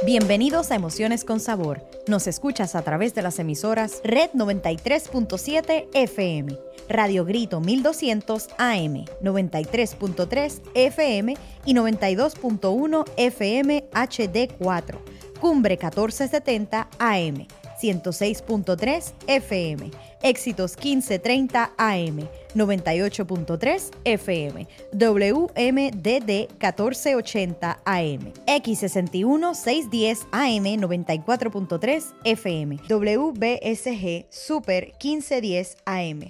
Bienvenidos a Emociones con Sabor. Nos escuchas a través de las emisoras Red 93.7 FM, Radio Grito 1200 AM, 93.3 FM y 92.1 FM HD4, Cumbre 1470 AM, 106.3 FM, Éxitos 1530 AM, 98.3 FM, WMDD 1480 AM, X61 610 AM, 94.3 FM, WBSG Super 1510 AM.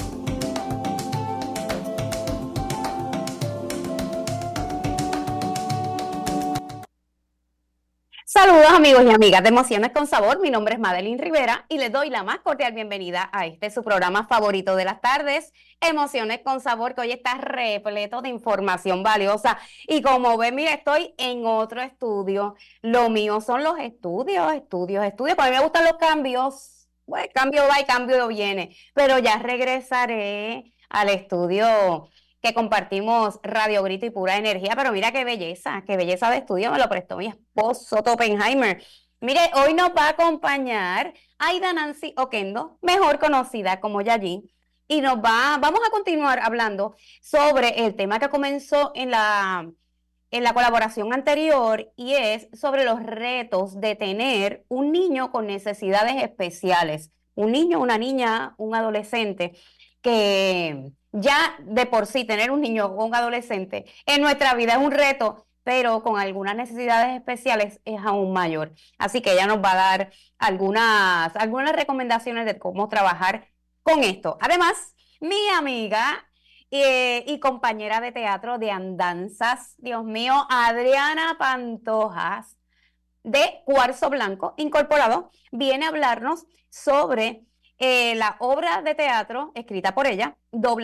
Saludos amigos y amigas de Emociones con Sabor, mi nombre es Madeline Rivera y les doy la más cordial bienvenida a su programa favorito de las tardes, Emociones con Sabor, que hoy está repleto de información valiosa. Y como ven, mira, estoy en otro estudio. Lo mío son los estudios, porque a mí me gustan los cambios. Bueno, cambio va y cambio viene, pero ya regresaré al estudio que compartimos Radio Grito y Pura Energía, pero mira qué belleza de estudio me lo prestó mi esposo Oppenheimer. Mire, hoy nos va a acompañar Aida Nancy Oquendo, mejor conocida como Yayi, y vamos a continuar hablando sobre el tema que comenzó en la colaboración anterior, y es sobre los retos de tener un niño con necesidades especiales, un niño, una niña, un adolescente que ya de por sí tener un niño o un adolescente en nuestra vida es un reto, pero con algunas necesidades especiales es aún mayor. Así que ella nos va a dar algunas recomendaciones de cómo trabajar con esto. Además, mi amiga y compañera de teatro de andanzas, Dios mío, Adriana Pantojas, de Cuarzo Blanco Incorporado, viene a hablarnos sobre la obra de teatro escrita por ella,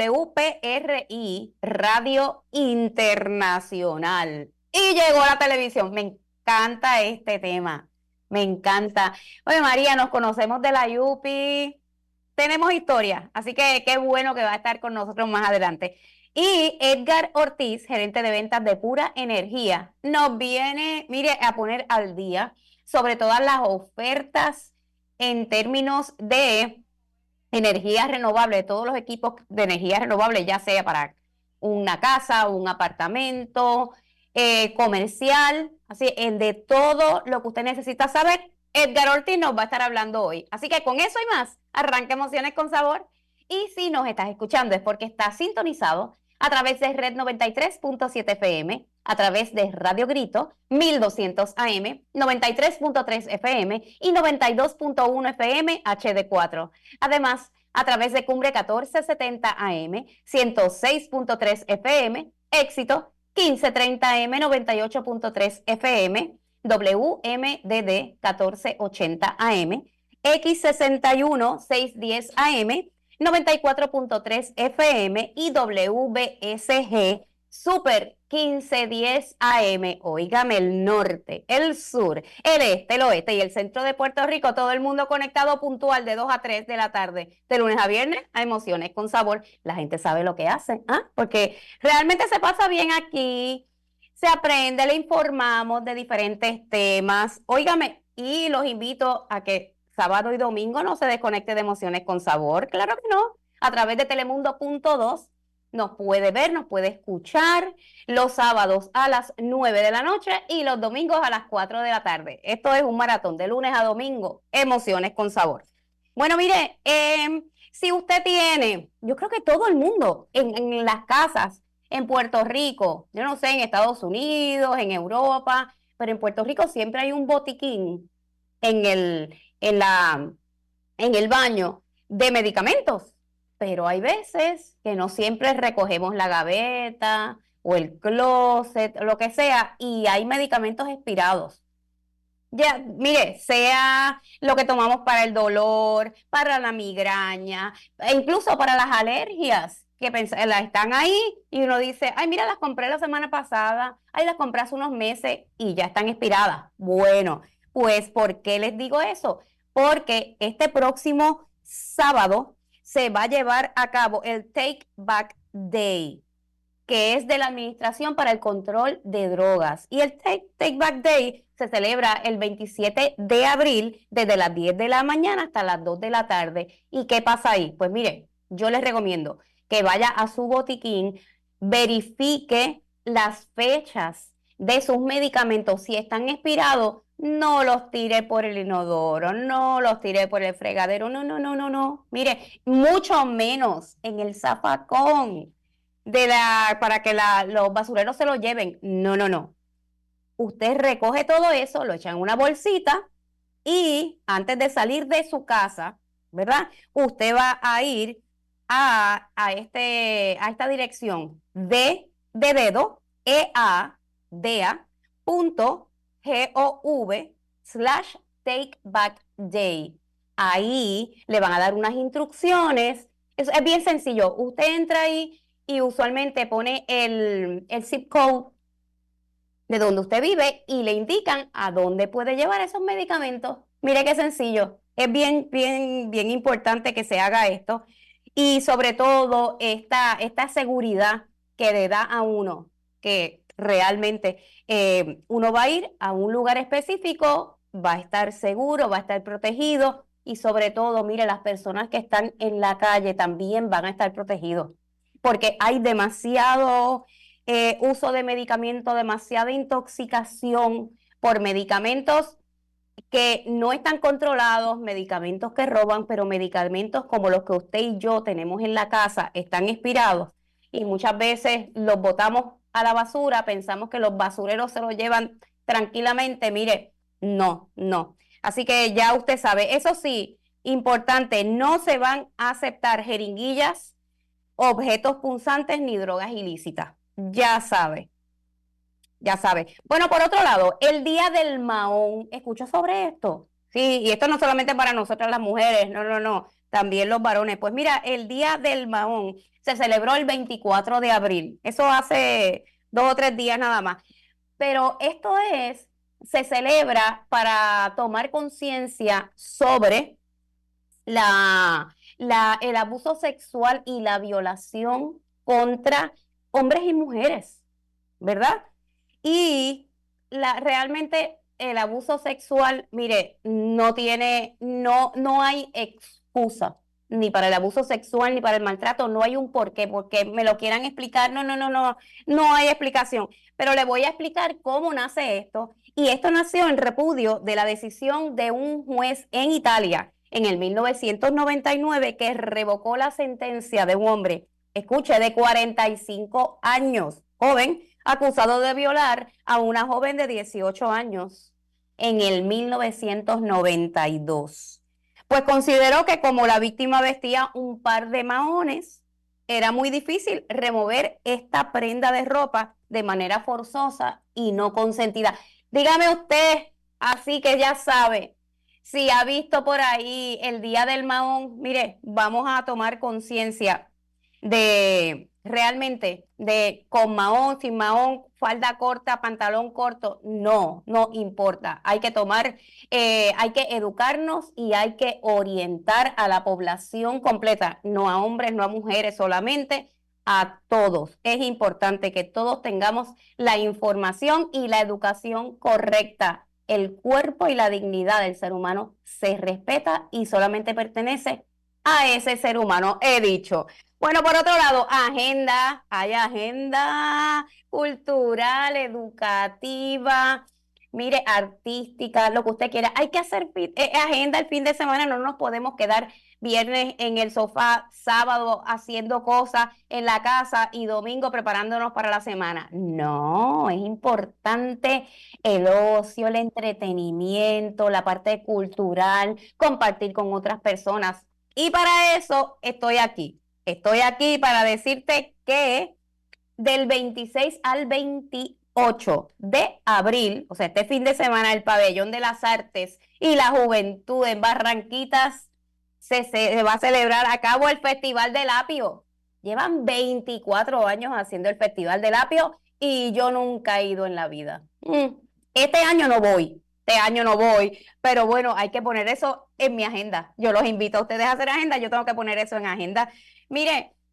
WPRI, Radio Internacional. Y llegó a la televisión. Me encanta este tema. Me encanta. Oye, María, nos conocemos de la Yupi. Tenemos historia, así que qué bueno que va a estar con nosotros más adelante. Y Edgar Ortiz, gerente de ventas de Pura Energía, nos viene, mire, a poner al día sobre todas las ofertas en términos de energía renovable, todos los equipos de energía renovable, ya sea para una casa, un apartamento, comercial, así, de todo lo que usted necesita saber. Edgar Ortiz nos va a estar hablando hoy. Así que con eso y más, arranca Emociones con Sabor. Y si nos estás escuchando es porque estás sintonizado a través de Red 93.7 FM, a través de Radio Grito 1200 AM, 93.3 FM y 92.1 FM HD4. Además, a través de Cumbre 1470 AM, 106.3 FM, Éxito 1530 AM, 98.3 FM, WMDD 1480 AM, X61 610 AM, 94.3 FM y WBSG Super 1510 AM. Óigame, el norte, el sur, el este, el oeste y el centro de Puerto Rico, todo el mundo conectado puntual de 2 a 3 de la tarde, de lunes a viernes, a Emociones con Sabor. La gente sabe lo que hace, porque realmente se pasa bien aquí, se aprende, le informamos de diferentes temas. Óigame, y los invito a que sábado y domingo no se desconecte de Emociones con Sabor, claro que no, a través de Telemundo.2 nos puede ver, nos puede escuchar los sábados a las 9 de la noche y los domingos a las 4 de la tarde. Esto es un maratón de lunes a domingo, Emociones con Sabor. Bueno, mire, si usted tiene, yo creo que todo el mundo en las casas, en Puerto Rico, yo no sé, en Estados Unidos, en Europa, pero en Puerto Rico siempre hay un botiquín en el baño de medicamentos, pero hay veces que no siempre recogemos la gaveta o el closet, lo que sea, y hay medicamentos expirados. Ya, mire, sea lo que tomamos para el dolor, para la migraña, e incluso para las alergias, que están ahí y uno dice, ay, mira, las compré la semana pasada, ay, las compré hace unos meses y ya están expiradas. Bueno, pues, ¿por qué les digo eso? Porque este próximo sábado se va a llevar a cabo el Take Back Day. que es de la Administración para el Control de Drogas. Y el Take Back Day se celebra el 27 de abril desde las 10 de la mañana hasta las 2 de la tarde. ¿Y qué pasa ahí? Pues mire, yo les recomiendo que vaya a su botiquín, verifique las fechas de sus medicamentos. Si están expirados, no los tire por el inodoro, no los tire por el fregadero, no, no, no, no, no. Mire, mucho menos en el zafacón para que los basureros se lo lleven. No, no, no. Usted recoge todo eso, lo echa en una bolsita y antes de salir de su casa, ¿verdad? Usted va a ir a esta dirección de dedo, eadea.gov/takebackday. Ahí le van a dar unas instrucciones. Es bien sencillo. Usted entra ahí y usualmente pone el zip code de donde usted vive y le indican a dónde puede llevar esos medicamentos. Mire qué sencillo. Es bien, bien, bien importante que se haga esto y sobre todo esta seguridad que le da a uno, que realmente uno va a ir a un lugar específico, va a estar seguro, va a estar protegido y sobre todo, mire, las personas que están en la calle también van a estar protegidos porque hay demasiado uso de medicamentos, demasiada intoxicación por medicamentos que no están controlados, medicamentos que roban, pero medicamentos como los que usted y yo tenemos en la casa están expirados y muchas veces los botamos a la basura, pensamos que los basureros se los llevan tranquilamente, mire, no, no. Así que ya usted sabe, eso sí, importante, no se van a aceptar jeringuillas, objetos punzantes ni drogas ilícitas. Ya sabe, ya sabe. Bueno, por otro lado, el Día del Mahón, ¿escucha sobre esto? Sí, y esto no solamente para nosotras las mujeres, no, no, no, también los varones. Pues mira, el Día del Mahón se celebró el 24 de abril, eso hace 2 o 3 días nada más. Pero se celebra para tomar conciencia sobre el abuso sexual y la violación contra hombres y mujeres, ¿verdad? Y realmente el abuso sexual, mire, no hay excusa ni para el abuso sexual ni para el maltrato, no hay un porqué, porque me lo quieran explicar, no, no, no, no, no hay explicación. Pero le voy a explicar cómo nace esto. Y esto nació en repudio de la decisión de un juez en Italia en el 1999 que revocó la sentencia de un hombre, escuche, de 45 años, joven, acusado de violar a una joven de 18 años en el 1992. Pues consideró que como la víctima vestía un par de mahones, era muy difícil remover esta prenda de ropa de manera forzosa y no consentida. Dígame usted, así que ya sabe, si ha visto por ahí el Día del Mahón, mire, vamos a tomar conciencia de realmente de con mahón, sin mahón, falda corta, pantalón corto, no importa. Hay que hay que educarnos y hay que orientar a la población completa, no a hombres, no a mujeres solamente, a todos. Es importante que todos tengamos la información y la educación correcta. El cuerpo y la dignidad del ser humano se respeta y solamente pertenece a ese ser humano, he dicho. Bueno, por otro lado, hay agenda cultural, educativa, mire, artística, lo que usted quiera. Hay que hacer agenda el fin de semana, no nos podemos quedar viernes en el sofá, sábado haciendo cosas en la casa y domingo preparándonos para la semana. No, es importante el ocio, el entretenimiento, la parte cultural, compartir con otras personas. Y para eso estoy aquí. Estoy aquí para decirte que del 26 al 28 de abril, o sea, este fin de semana, el Pabellón de las Artes y la Juventud en Barranquitas se va a celebrar a cabo el Festival del Apio. Llevan 24 años haciendo el Festival del Apio y yo nunca he ido en la vida. Este año no voy. Pero bueno, hay que poner eso en mi agenda. Yo los invito a ustedes a hacer agenda, yo tengo que poner eso en agenda. Mire,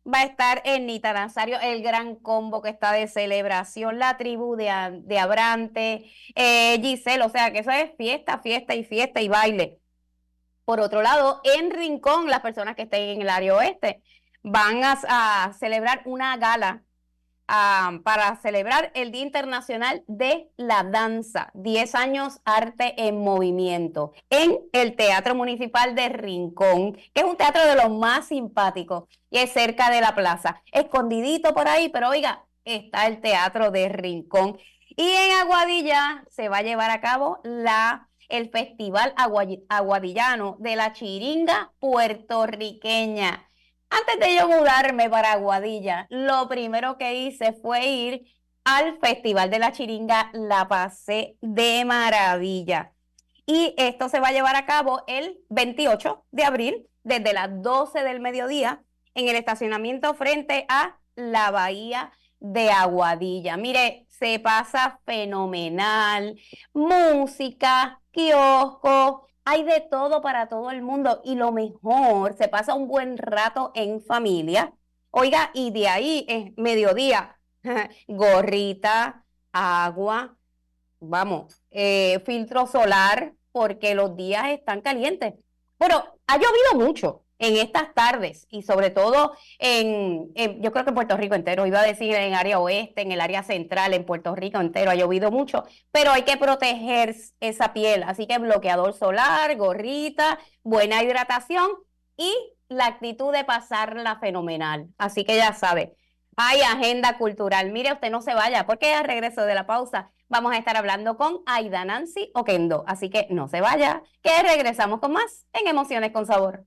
va a estar Ernita Nazario, el gran combo que está de celebración, la tribu de Abrante, Giselle, o sea que eso es fiesta, fiesta y fiesta y baile. Por otro lado, en Rincón, las personas que estén en el área oeste van a celebrar una gala para celebrar el Día Internacional de la Danza, 10 años arte en movimiento, en el Teatro Municipal de Rincón, que es un teatro de los más simpáticos y es cerca de la plaza, escondidito por ahí, pero oiga, está el Teatro de Rincón. Y en Aguadilla se va a llevar a cabo el Festival Aguadillano de la Chiringa Puertorriqueña. Antes de yo mudarme para Aguadilla, lo primero que hice fue ir al Festival de la Chiringa. La pasé de maravilla. Y esto se va a llevar a cabo el 28 de abril, desde las 12 del mediodía, en el estacionamiento frente a la Bahía de Aguadilla. Mire, se pasa fenomenal. Música, kiosco, hay de todo para todo el mundo y lo mejor, se pasa un buen rato en familia. Oiga, y de ahí es mediodía, gorrita, agua, vamos, filtro solar, porque los días están calientes. Pero ha llovido mucho en estas tardes y sobre todo yo creo que en Puerto Rico entero, iba a decir en el área oeste, en el área central, en Puerto Rico entero ha llovido mucho, pero hay que proteger esa piel, así que bloqueador solar, gorrita, buena hidratación y la actitud de pasarla fenomenal. Así que ya sabe, hay agenda cultural. Mire, usted no se vaya, porque al regreso de la pausa vamos a estar hablando con Aida Nancy Oquendo. Así que no se vaya, que regresamos con más en Emociones con Sabor.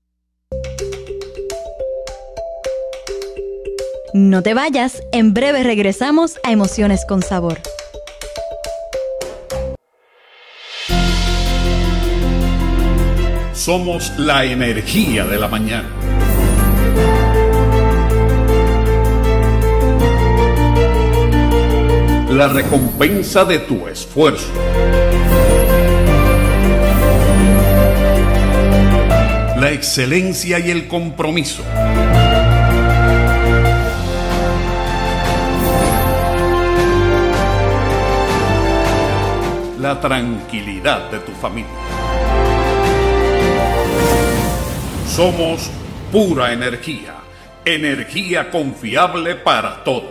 No te vayas, en breve regresamos a Emociones con Sabor. Somos la energía de la mañana. La recompensa de tu esfuerzo. La excelencia y el compromiso. La tranquilidad de tu familia. Somos pura energía, energía confiable para todos.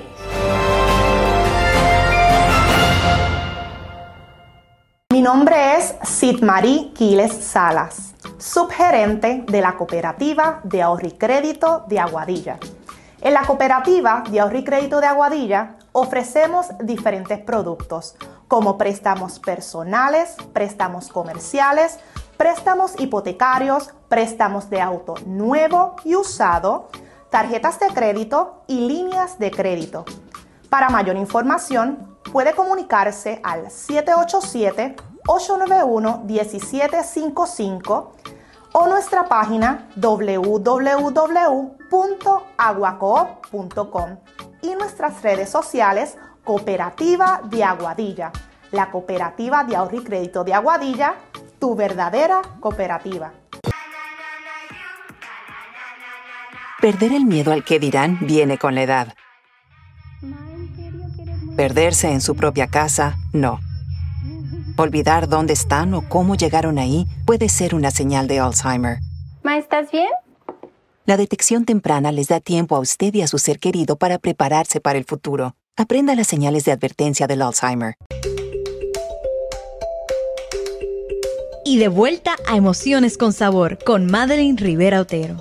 Mi nombre es Sidmarí Quiles Salas, subgerente de la Cooperativa de Ahorro y Crédito de Aguadilla. En la Cooperativa de Ahorro y Crédito de Aguadilla ofrecemos diferentes productos como préstamos personales, préstamos comerciales, préstamos hipotecarios, préstamos de auto nuevo y usado, tarjetas de crédito y líneas de crédito. Para mayor información, puede comunicarse al 787-891-1755 o nuestra página www.aguacoop.com y nuestras redes sociales Cooperativa de Aguadilla, la Cooperativa de Ahorro y Crédito de Aguadilla, tu verdadera cooperativa. Perder el miedo al que dirán viene con la edad. Perderse en su propia casa, no. Olvidar dónde están o cómo llegaron ahí puede ser una señal de Alzheimer. Ma, ¿estás bien? La detección temprana les da tiempo a usted y a su ser querido para prepararse para el futuro. Aprenda las señales de advertencia del Alzheimer. Y de vuelta a Emociones con Sabor con Madeline Rivera Otero.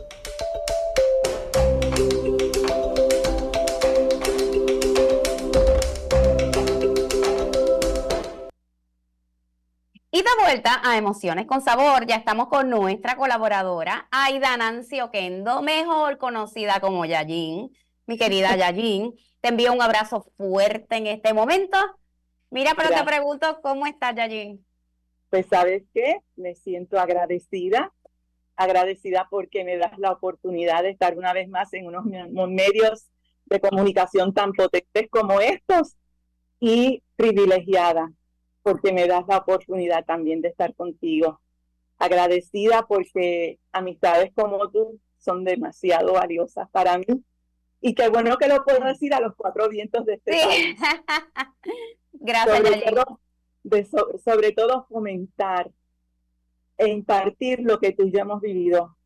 Y de vuelta a Emociones con Sabor, ya estamos con nuestra colaboradora, Aida Nancy Oquendo, mejor conocida como Yayín. Mi querida Yayín, te envío un abrazo fuerte en este momento. Mira, pero Gracias. te pregunto, ¿cómo estás, Yayín? Pues, ¿sabes qué? Me siento agradecida porque me das la oportunidad de estar una vez más en unos medios de comunicación tan potentes como estos y privilegiada porque me das la oportunidad también de estar contigo. Agradecida porque amistades como tú son demasiado valiosas para mí Y qué bueno que lo puedo decir a los cuatro vientos de este país. Gracias, sobre todo fomentar e impartir lo que tú y yo hemos vivido.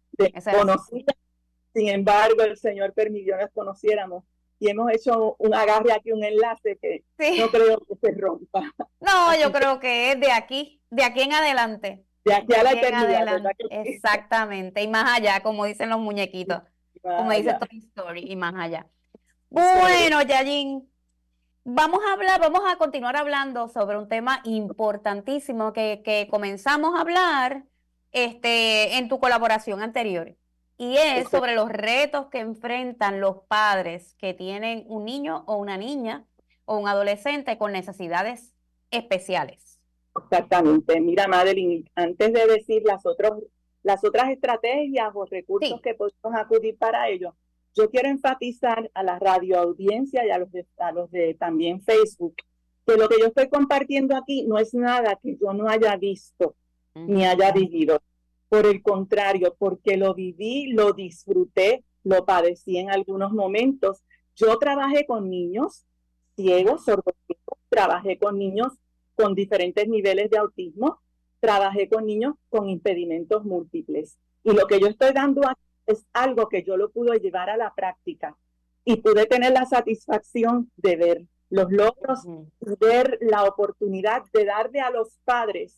Sin embargo, el Señor permitió que nos conociéramos y hemos hecho un agarre aquí, un enlace que no creo que se rompa. No, yo creo que es de aquí en adelante. De aquí a la eternidad. Exactamente, y más allá, como dicen los muñequitos, como dice Toy Story, y más allá. Bueno, Yayin, vamos a continuar hablando sobre un tema importantísimo que comenzamos a hablar en tu colaboración anterior, y es sobre los retos que enfrentan los padres que tienen un niño o una niña o un adolescente con necesidades especiales. Exactamente. Mira, Madeline, antes de decir las otras estrategias o recursos que podemos acudir para ello, yo quiero enfatizar a la radioaudiencia y a los de también Facebook, que lo que yo estoy compartiendo aquí no es nada que yo no haya visto ni haya vivido. Por el contrario, porque lo viví, lo disfruté, lo padecí en algunos momentos. Yo trabajé con niños ciegos, sordos, trabajé con niños con diferentes niveles de autismo, trabajé con niños con impedimentos múltiples. Y lo que yo estoy dando aquí es algo que yo lo pude llevar a la práctica y pude tener la satisfacción de ver los logros, ver la oportunidad de darle a los padres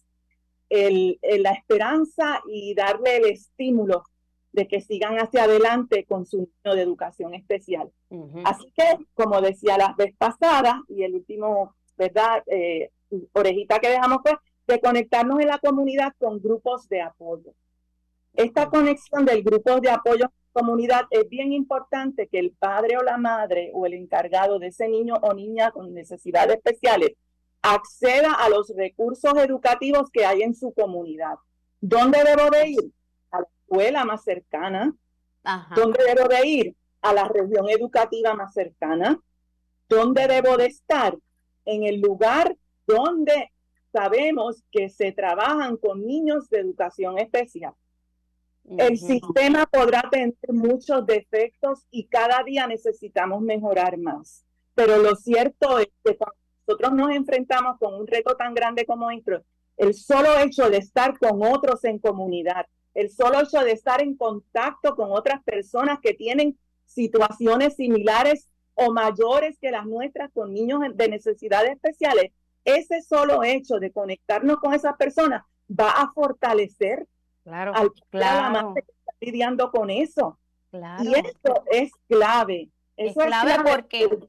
la esperanza y darle el estímulo de que sigan hacia adelante con su niño de educación especial. Así que, como decía la vez pasada, y el último, ¿verdad?, orejita que dejamos fue de conectarnos en la comunidad con grupos de apoyo. Esta conexión del grupo de apoyo en la comunidad es bien importante, que el padre o la madre o el encargado de ese niño o niña con necesidades especiales acceda a los recursos educativos que hay en su comunidad. ¿Dónde debo de ir? A la escuela más cercana. ¿Dónde debo de ir? A la región educativa más cercana. ¿Dónde debo de estar? En el lugar donde sabemos que se trabajan con niños de educación especial. El sistema podrá tener muchos defectos y cada día necesitamos mejorar más. Pero lo cierto es que cuando nosotros nos enfrentamos con un reto tan grande como esto, el solo hecho de estar con otros en comunidad, el solo hecho de estar en contacto con otras personas que tienen situaciones similares o mayores que las nuestras con niños de necesidades especiales, ese solo hecho de conectarnos con esas personas va a fortalecer a la madre que está lidiando con eso. Y eso es clave. Eso es clave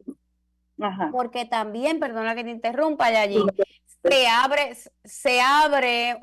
porque también, perdona que te interrumpa, Yayin, se abre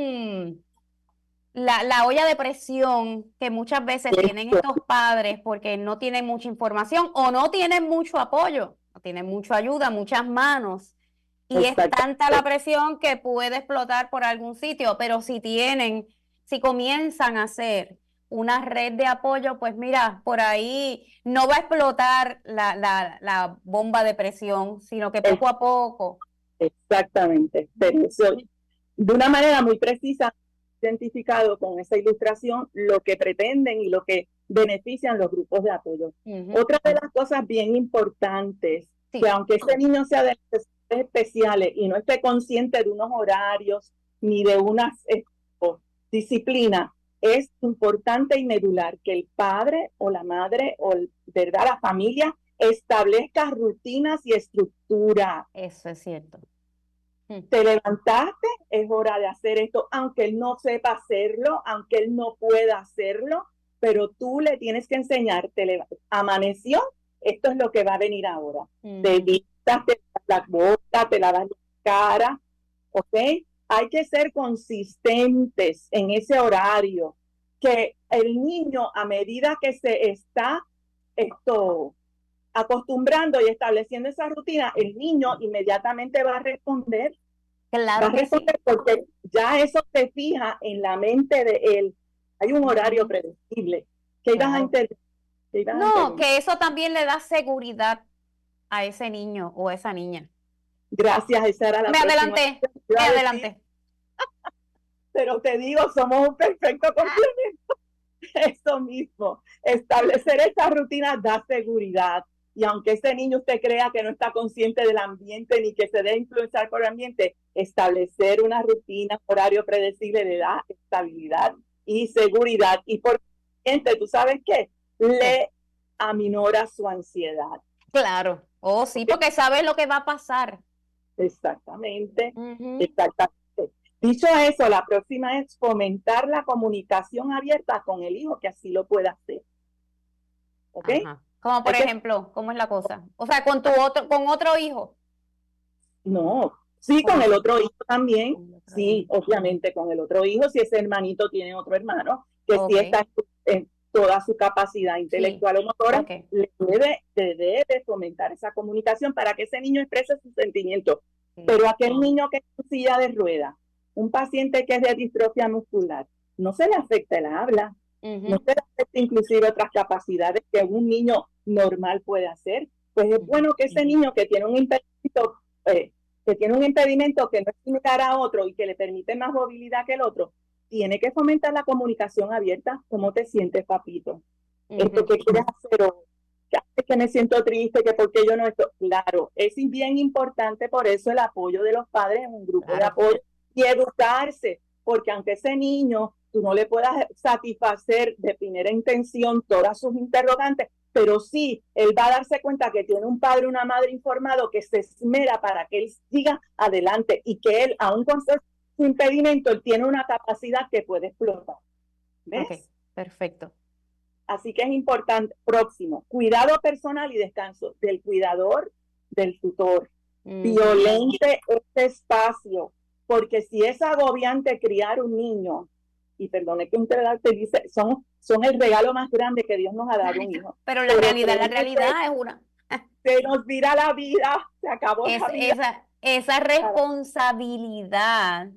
la olla de presión que muchas veces tienen estos padres porque no tienen mucha información o no tienen mucho apoyo, no tienen mucha ayuda, muchas manos. Y es tanta la presión que puede explotar por algún sitio, pero si comienzan a hacer una red de apoyo, pues mira, por ahí no va a explotar la bomba de presión, sino que poco a poco. Exactamente. Eso, de una manera muy precisa, identificado con esa ilustración lo que pretenden y lo que benefician los grupos de apoyo. Otra de las cosas bien importantes, que aunque ese niño sea de necesidades especiales y no esté consciente de unos horarios ni de unas disciplinas, es importante y medular que el padre o la madre o ¿verdad?, la familia establezca rutinas y estructura. Eso es cierto. Te levantaste, es hora de hacer esto, aunque él no sepa hacerlo, aunque él no pueda hacerlo, pero tú le tienes que enseñar, amaneció, esto es lo que va a venir ahora. Te vistas, te lavas la boca, te lavas la cara, ¿ok? Hay que ser consistentes en ese horario, que el niño, a medida que se está acostumbrando y estableciendo esa rutina, el niño inmediatamente va a responder. Claro, va a responder porque ya eso se fija en la mente de él. Hay un horario predecible. ¿Qué ibas a entender? Que eso también le da seguridad a ese niño o a esa niña. Gracias, esa era la Me adelanté. Pero te digo, somos un perfecto complemento. Eso mismo, establecer esa rutina da seguridad. Y aunque ese niño usted crea que no está consciente del ambiente ni que se debe influenciar por el ambiente, establecer una rutina, horario predecible le da estabilidad y seguridad. Y por siguiente, ¿tú sabes qué? Le aminora su ansiedad. Claro. Oh, sí, porque sabes lo que va a pasar. Exactamente, Ujú. exactamente. Dicho eso, la próxima es fomentar la comunicación abierta con el hijo, que así lo pueda hacer. ¿Ok? Ajá. Como por Hay que- ejemplo, ¿cómo es la cosa? O sea, con otro hijo. No, sí, con el otro hijo también. Con el otro Sí, hijo. obviamente con el otro hijo, si ese hermanito tiene otro hermano, que Ok. sí está en toda su capacidad intelectual o motora, Ok. le debe fomentar esa comunicación para que ese niño exprese sus sentimientos. Sí. Pero aquel niño que es en silla de ruedas, un paciente que es de distrofia muscular, no se le afecta el habla, Ujú. no se le afecta inclusive otras capacidades que un niño normal puede hacer. Pues es bueno que ese niño que tiene un impedimento, que no es similar a otro y que le permite más movilidad que el otro, tiene que fomentar la comunicación abierta. ¿Cómo te sientes, papito? ¿Esto qué quieres hacer hoy? Que me siento triste, que porque yo no estoy. Claro, es bien importante, por eso el apoyo de los padres es un grupo de Claro. apoyo y educarse, porque aunque ese niño tú no le puedas satisfacer de primera intención todas sus interrogantes, pero sí, él va a darse cuenta que tiene un padre, una madre informado que se esmera para que él siga adelante y que él, aun con su impedimento, él tiene una capacidad que puede explotar. ¿Ves? Ok, perfecto. Así que es importante. Próximo, cuidado personal y descanso del cuidador, del tutor. Violente este espacio, porque si es agobiante criar un niño, y perdone que un te dice, son el regalo más grande que Dios nos ha dado, un hijo. Pero la realidad es una. Se nos vira la vida, se acabó la vida. Esa responsabilidad,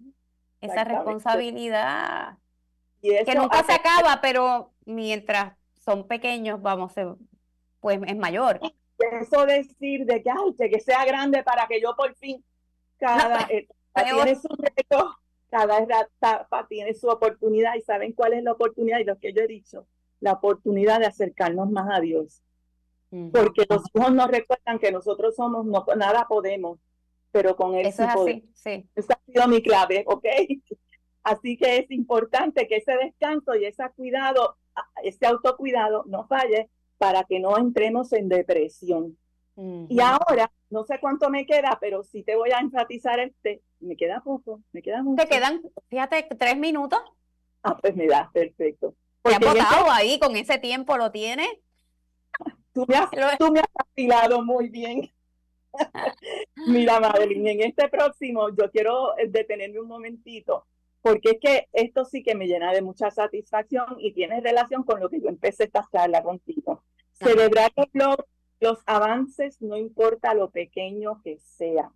Y eso que nunca se acaba, pero mientras son pequeños, pues es mayor. Eso decir de que, ay, que sea grande para que yo por fin, cada etapa tiene su reto, cada etapa tiene su oportunidad, y ¿saben cuál es la oportunidad? Y lo que yo he dicho, la oportunidad de acercarnos más a Dios. Porque los hijos nos recuerdan que nosotros somos, no, nada podemos, pero con Él Eso sí es podemos. así, sí. Esa ha sido mi clave, ¿ok? Así que es importante que ese descanso y ese cuidado, ese autocuidado no falle para que no entremos en depresión. Y ahora, no sé cuánto me queda, pero sí te voy a enfatizar me queda poco, me queda mucho. ¿Te quedan, fíjate, 3 minutos? Ah, pues me da, perfecto. Te has botado ahí, con ese tiempo lo tienes. Tú me has afilado muy bien. Mira, Madeline, en este próximo yo quiero detenerme un momentito, porque es que esto sí que me llena de mucha satisfacción y tiene relación con lo que yo empecé esta charla contigo. Celebrar los avances, no importa lo pequeño que sea.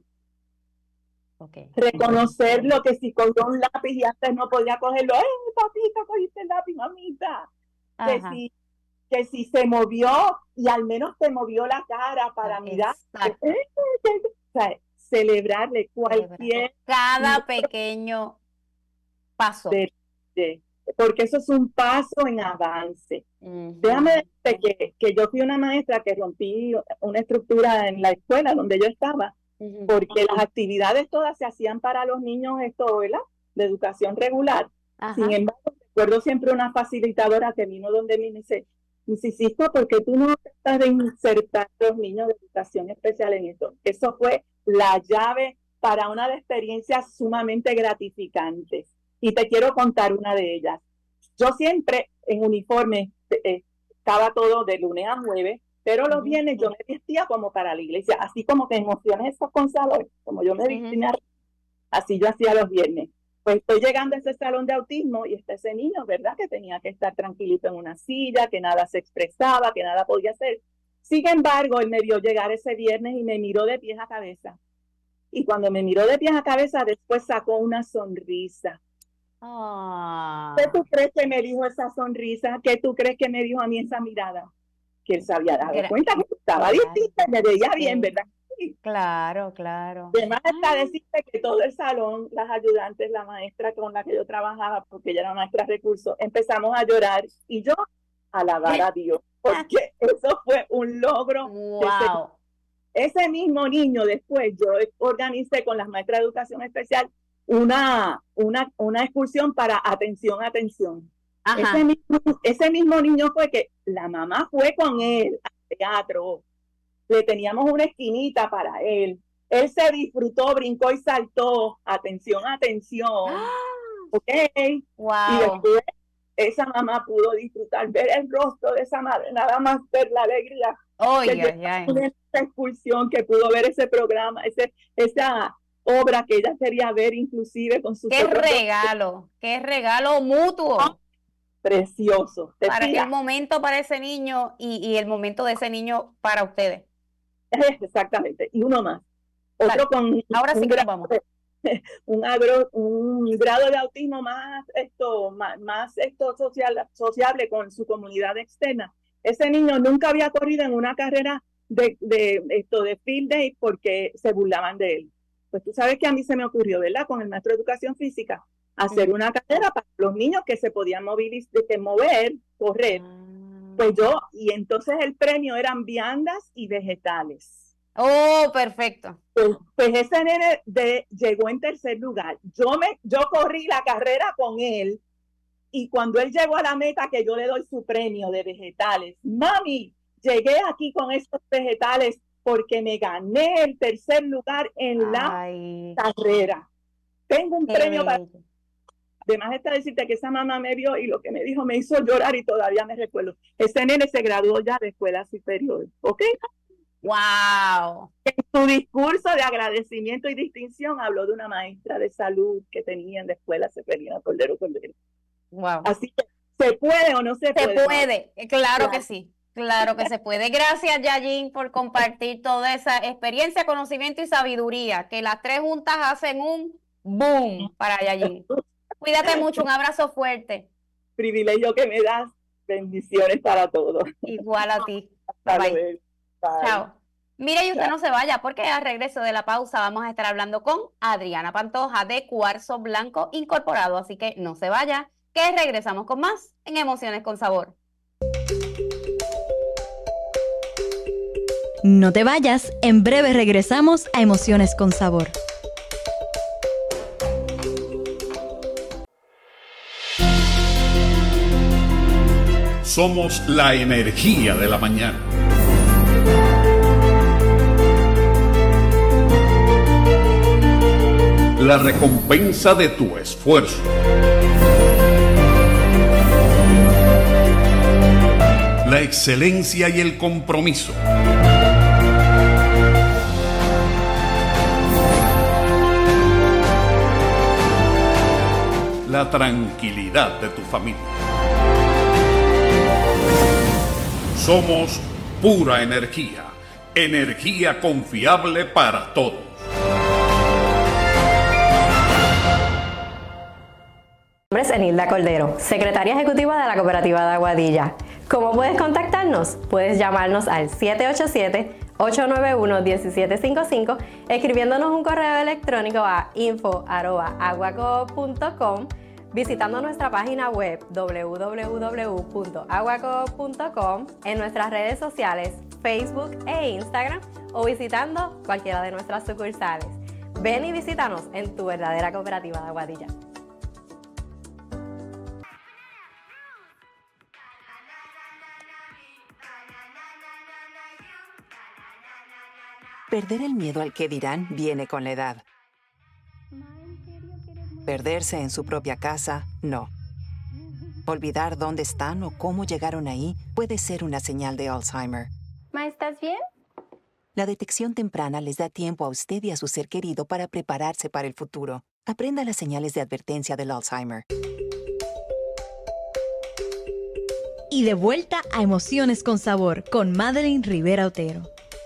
Reconocer lo que si cogió un lápiz y antes no podía cogerlo, papita, cogiste el lápiz, mamita. Que si se movió y al menos te movió la cara para mirar. O sea, celebrarle cada pequeño paso. Porque eso es un paso en avance. Déjame decirte que yo fui una maestra que rompí una estructura en la escuela donde yo estaba, porque las actividades todas se hacían para los niños, ¿verdad? De educación regular. Sin embargo, recuerdo siempre una facilitadora que vino donde mí y me dice, Misisisto, ¿por qué tú no tratas de insertar a los niños de educación especial en esto? Eso fue la llave para una de experiencias sumamente gratificantes. Y te quiero contar una de ellas. Yo siempre en uniforme estaba todo de lunes a jueves, pero los viernes yo me vestía como para la iglesia, así como que emociones esos con salón, como yo me vestía, así yo hacía los viernes. Pues estoy llegando a ese salón de autismo y está ese niño, ¿verdad? Que tenía que estar tranquilito en una silla, que nada se expresaba, que nada podía hacer. Sin embargo, él me vio llegar ese viernes y me miró de pies a cabeza. Y cuando me miró de pies a cabeza, después sacó una sonrisa. ¿Qué tú crees que me dijo esa sonrisa? ¿Qué tú crees que me dijo a mí esa mirada? Que él se había dado cuenta que estaba distinta, me veía bien, ¿verdad? Claro, claro. Además está decirte que todo el salón, las ayudantes, la maestra con la que yo trabajaba, porque ella era maestra de recursos, empezamos a llorar y yo a alabar a Dios, porque eso fue un logro. Wow. Ese mismo niño después yo organicé con las maestras de educación especial una excursión para atención. Ese mismo niño fue que la mamá fue con él al teatro, le teníamos una esquinita para él. Él se disfrutó, brincó y saltó. Atención. ¿Ok? Wow. Y después esa mamá pudo disfrutar, ver el rostro de esa madre, nada más ver la alegría. Esa expulsión, que pudo ver ese programa, esa obra que ella quería ver inclusive con sus... ¡Qué regalo mutuo! Precioso. Para el momento para ese niño y el momento de ese niño para ustedes. Exactamente. Y uno más. Otro con ahora sí que nos vamos. Un grado de autismo más sociable con su comunidad externa. Ese niño nunca había corrido en una carrera de field day porque se burlaban de él. Pues tú sabes que a mí se me ocurrió, ¿verdad? Con el maestro de educación física, hacer una carrera para los niños que se podían mover, correr. Pues y entonces el premio eran viandas y vegetales. Oh, perfecto. Pues ese nene llegó en tercer lugar. Yo corrí la carrera con él y cuando él llegó a la meta que yo le doy su premio de vegetales, mami, llegué aquí con estos vegetales porque me gané el tercer lugar en la carrera. Tengo un premio para... Además está decirte que esa mamá me vio y lo que me dijo me hizo llorar y todavía me recuerdo. Ese nene se graduó ya de escuela superior, ¿ok? ¡Wow! En su discurso de agradecimiento y distinción habló de una maestra de salud que tenía en la escuela Seferina Cordero. ¡Wow! Así que, ¿se puede o no se puede? Se puede, claro que sí. Claro que se puede. Gracias, Yayin, por compartir toda esa experiencia, conocimiento y sabiduría, que las tres juntas hacen un boom para Yayin. Cuídate mucho, un abrazo fuerte. Privilegio que me das, bendiciones para todos. Igual a ti. Bye bye. Bye. Chao. Mire, y usted no se vaya, porque al regreso de la pausa vamos a estar hablando con Adriana Pantoja de Cuarzo Blanco Incorporado, así que no se vaya, que regresamos con más en Emociones con Sabor. No te vayas, en breve regresamos a Emociones con Sabor. Somos la energía de la mañana. La recompensa de tu esfuerzo. La excelencia y el compromiso. La tranquilidad de tu familia. Somos pura energía, energía confiable para todos. Mi nombre es Enilda Cordero, secretaria ejecutiva de la Cooperativa de Aguadilla. ¿Cómo puedes contactarnos? Puedes llamarnos al 787-891-1755, escribiéndonos un correo electrónico a info@aguacoop.com, visitando nuestra página web www.aguacoop.com, en nuestras redes sociales Facebook e Instagram, o visitando cualquiera de nuestras sucursales. Ven y visítanos en tu verdadera Cooperativa de Aguadilla. Perder el miedo al que dirán viene con la edad. Perderse en su propia casa, no. Olvidar dónde están o cómo llegaron ahí puede ser una señal de Alzheimer. ¿Ma, estás bien? La detección temprana les da tiempo a usted y a su ser querido para prepararse para el futuro. Aprenda las señales de advertencia del Alzheimer. Y de vuelta a Emociones con Sabor con Madeline Rivera Otero.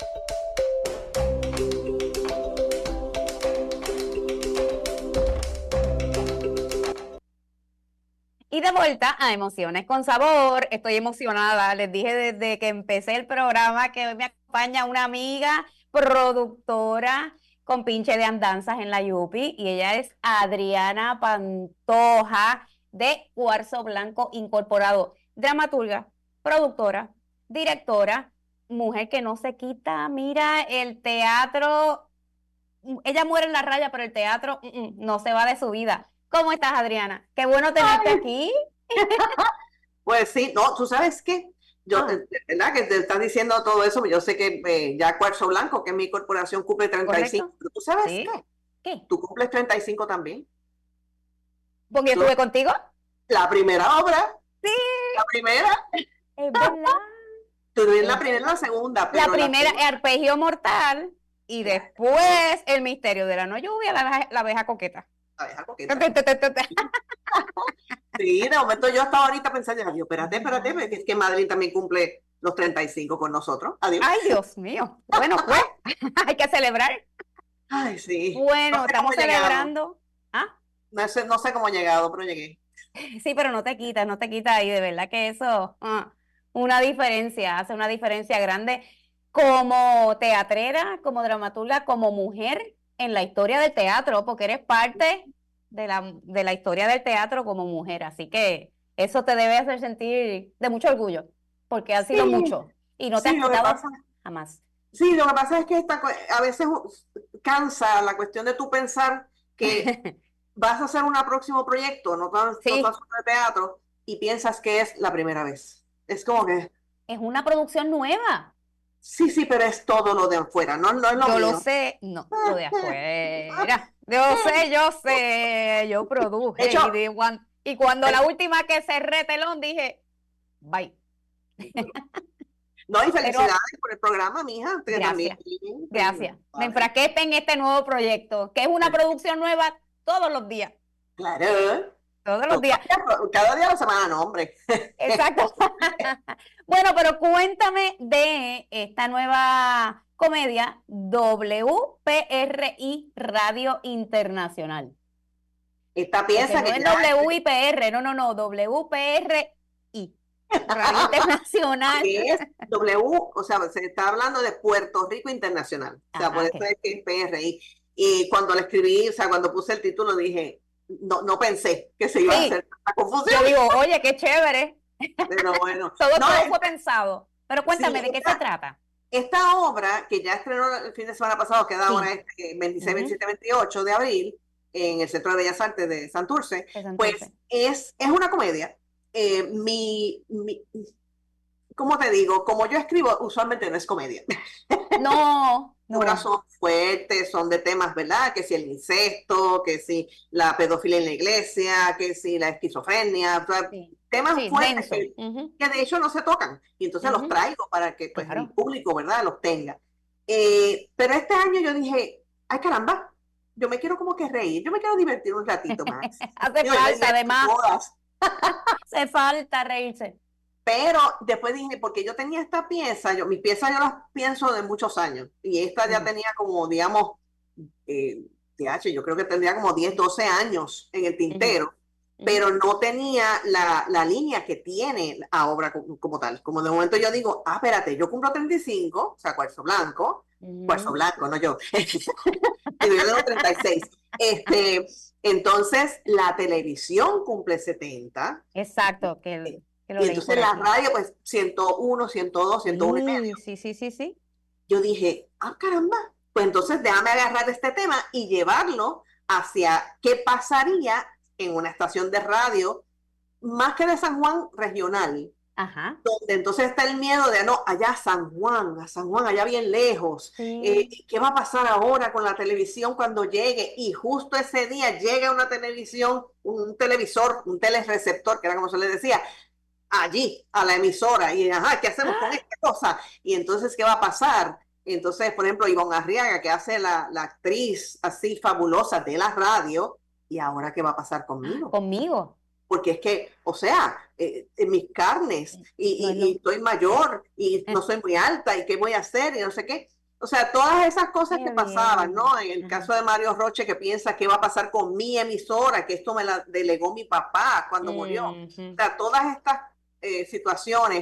Y de vuelta a Emociones con Sabor. Estoy emocionada. Les dije desde que empecé el programa que hoy me acompaña una amiga productora con pinche de andanzas en la Yupi, y ella es Adriana Pantoja de Cuarzo Blanco Incorporado, dramaturga, productora, directora, mujer que no se quita, mira, el teatro, ella muere en la raya, pero el teatro no se va de su vida. ¿Cómo estás, Adriana? Qué bueno tenerte aquí. Pues sí, no, ¿tú sabes qué? Yo, ¿verdad? Que te estás diciendo todo eso, yo sé que ya Cuarzo Blanco, que es mi corporación, cumple 35. ¿Correcto? Pero ¿tú sabes ¿Sí? qué? ¿Qué? Tú cumples 35 también. ¿Porque yo estuve contigo? La primera obra. Sí. La primera. Es verdad. Tú eres la primera y la segunda. Pero La primera, Arpegio Mortal, y después El Misterio de la No Lluvia, la abeja coqueta. La abeja coqueta. Sí, de momento yo estaba ahorita pensando, adiós, espérate, porque es que Madeline también cumple los 35 con nosotros. Adiós. Ay, Dios mío. Bueno, pues, hay que celebrar. Ay, sí. Bueno, No sé estamos cómo he llegado. celebrando. ¿Ah? No sé cómo he llegado, pero llegué. Sí, pero no te quitas, y de verdad que eso, una diferencia, hace una diferencia grande como teatrera, como dramaturga, como mujer en la historia del teatro, porque eres parte de la historia del teatro como mujer, así que eso te debe hacer sentir de mucho orgullo, porque ha sido mucho, y no te has quitado jamás. Sí, lo que pasa es que a veces cansa la cuestión de tú pensar que vas a hacer un próximo proyecto, no estás haciendo de teatro, y piensas que es la primera vez. Es como que... Es una producción nueva. Sí, pero es todo lo de afuera, no es lo mío. Yo lo sé, no, lo de afuera. Yo sé, yo produje. De hecho, y cuando la última que cerré telón dije, bye. No, y felicidades por el programa, mija. Gracias. Me enfraqué en este nuevo proyecto, que es una producción nueva todos los días. Claro. Todos los días. Cada día de la semana, no, hombre. Exacto. Bueno, pero cuéntame de esta nueva comedia, WPRI Radio Internacional. Esta pieza que no es WIPR, no, WPRI Radio Internacional. Que es o sea, se está hablando de Puerto Rico Internacional. O sea, por eso es que es PRI. Y cuando le escribí, o sea, cuando puse el título, dije, no pensé que se iba a hacer la confusión. Yo digo, oye, qué chévere. Pero bueno. todo fue pensado. Pero cuéntame, ¿de qué se trata? Esta obra, que ya estrenó el fin de semana pasado, queda ahora 26, 27, 28 de abril, en el Centro de Bellas Artes de Santurce, pues es una comedia. ¿Cómo te digo? Como yo escribo, usualmente no es comedia. No. Obras son fuertes, son de temas, ¿verdad? Que si el incesto, que si la pedofilia en la iglesia, que si la esquizofrenia, o sea, temas fuertes que de hecho no se tocan. Y entonces los traigo para que pues, el público, ¿verdad?, los tenga. Pero este año yo dije, ay caramba, yo me quiero como que reír, yo me quiero divertir un ratito más. Hace falta, además. Hace falta reírse. Pero después dije, porque yo tenía esta pieza, mis piezas yo las pienso de muchos años, y esta ya tenía como, digamos, yo creo que tendría como 10, 12 años en el tintero, pero no tenía la línea que tiene la obra como tal. Como de momento yo digo, espérate, yo cumplo 35, o sea, Cuarzo Blanco, no yo, yo tengo 36. Entonces, la televisión cumple 70. Exacto, y entonces la radio, pues 101, 102, 101 y medio. Sí. Yo dije, caramba, pues entonces déjame agarrar este tema y llevarlo hacia qué pasaría en una estación de radio, más que de San Juan, regional. Donde entonces está el miedo de, allá a San Juan, allá bien lejos. ¿Qué va a pasar ahora con la televisión cuando llegue? Y justo ese día llega una televisión, un televisor, un telereceptor, que era como se le decía, allí, a la emisora, y ¿qué hacemos con esta cosa? Y entonces, ¿qué va a pasar? Entonces, por ejemplo, Ivonne Arriaga, que hace la actriz así fabulosa de la radio, ¿y ahora qué va a pasar conmigo? ¿Conmigo? Porque es que, o sea, en mis carnes, y estoy mayor, y no soy muy alta, y qué voy a hacer, y no sé qué. O sea, todas esas cosas que pasaban, ¿no? En el caso de Mario Roche, que piensa qué va a pasar con mi emisora, que esto me la delegó mi papá cuando murió. O sea, todas estas situaciones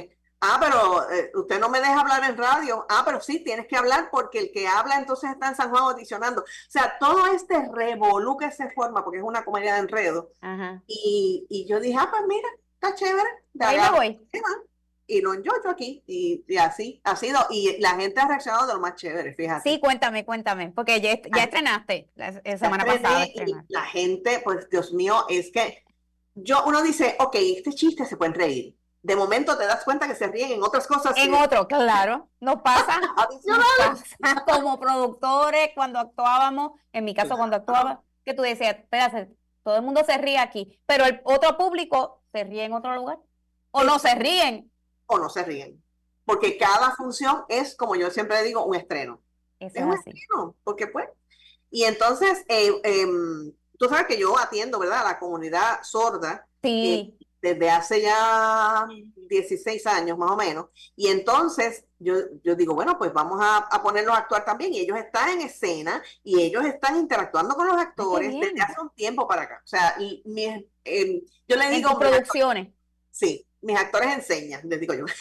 pero usted no me deja hablar en radio. Pero sí, tienes que hablar porque el que habla entonces está en San Juan audicionando. O sea, todo este revolú que se forma, porque es una comedia de enredo. Ajá. Y yo dije, pues mira, está chévere. Ahí me voy. Y lo enyocho aquí. Y así ha sido. Y la gente ha reaccionado de lo más chévere, fíjate. Sí, cuéntame, porque ya estrenaste la semana pasada. Y la gente, pues Dios mío, es que uno dice, ok, este chiste se pueden reír. De momento te das cuenta que se ríen en otras cosas. En otro, claro. Nos pasa como productores cuando actuábamos, en mi caso cuando actuaba, que tú decías, espérate, todo el mundo se ríe aquí, pero el otro público se ríe en otro lugar. O no se ríen. O no se ríen. Porque cada función es, como yo siempre digo, un estreno. Eso es un estreno, porque pues. Y entonces, tú sabes que yo atiendo, ¿verdad?, a la comunidad sorda. Sí. Desde hace ya 16 años más o menos, y entonces yo digo, bueno, pues vamos a ponerlos a actuar también, y ellos están en escena, y ellos están interactuando con los actores desde hace un tiempo para acá. O sea, yo le digo... producciones. Sí, mis actores enseñan, les digo yo.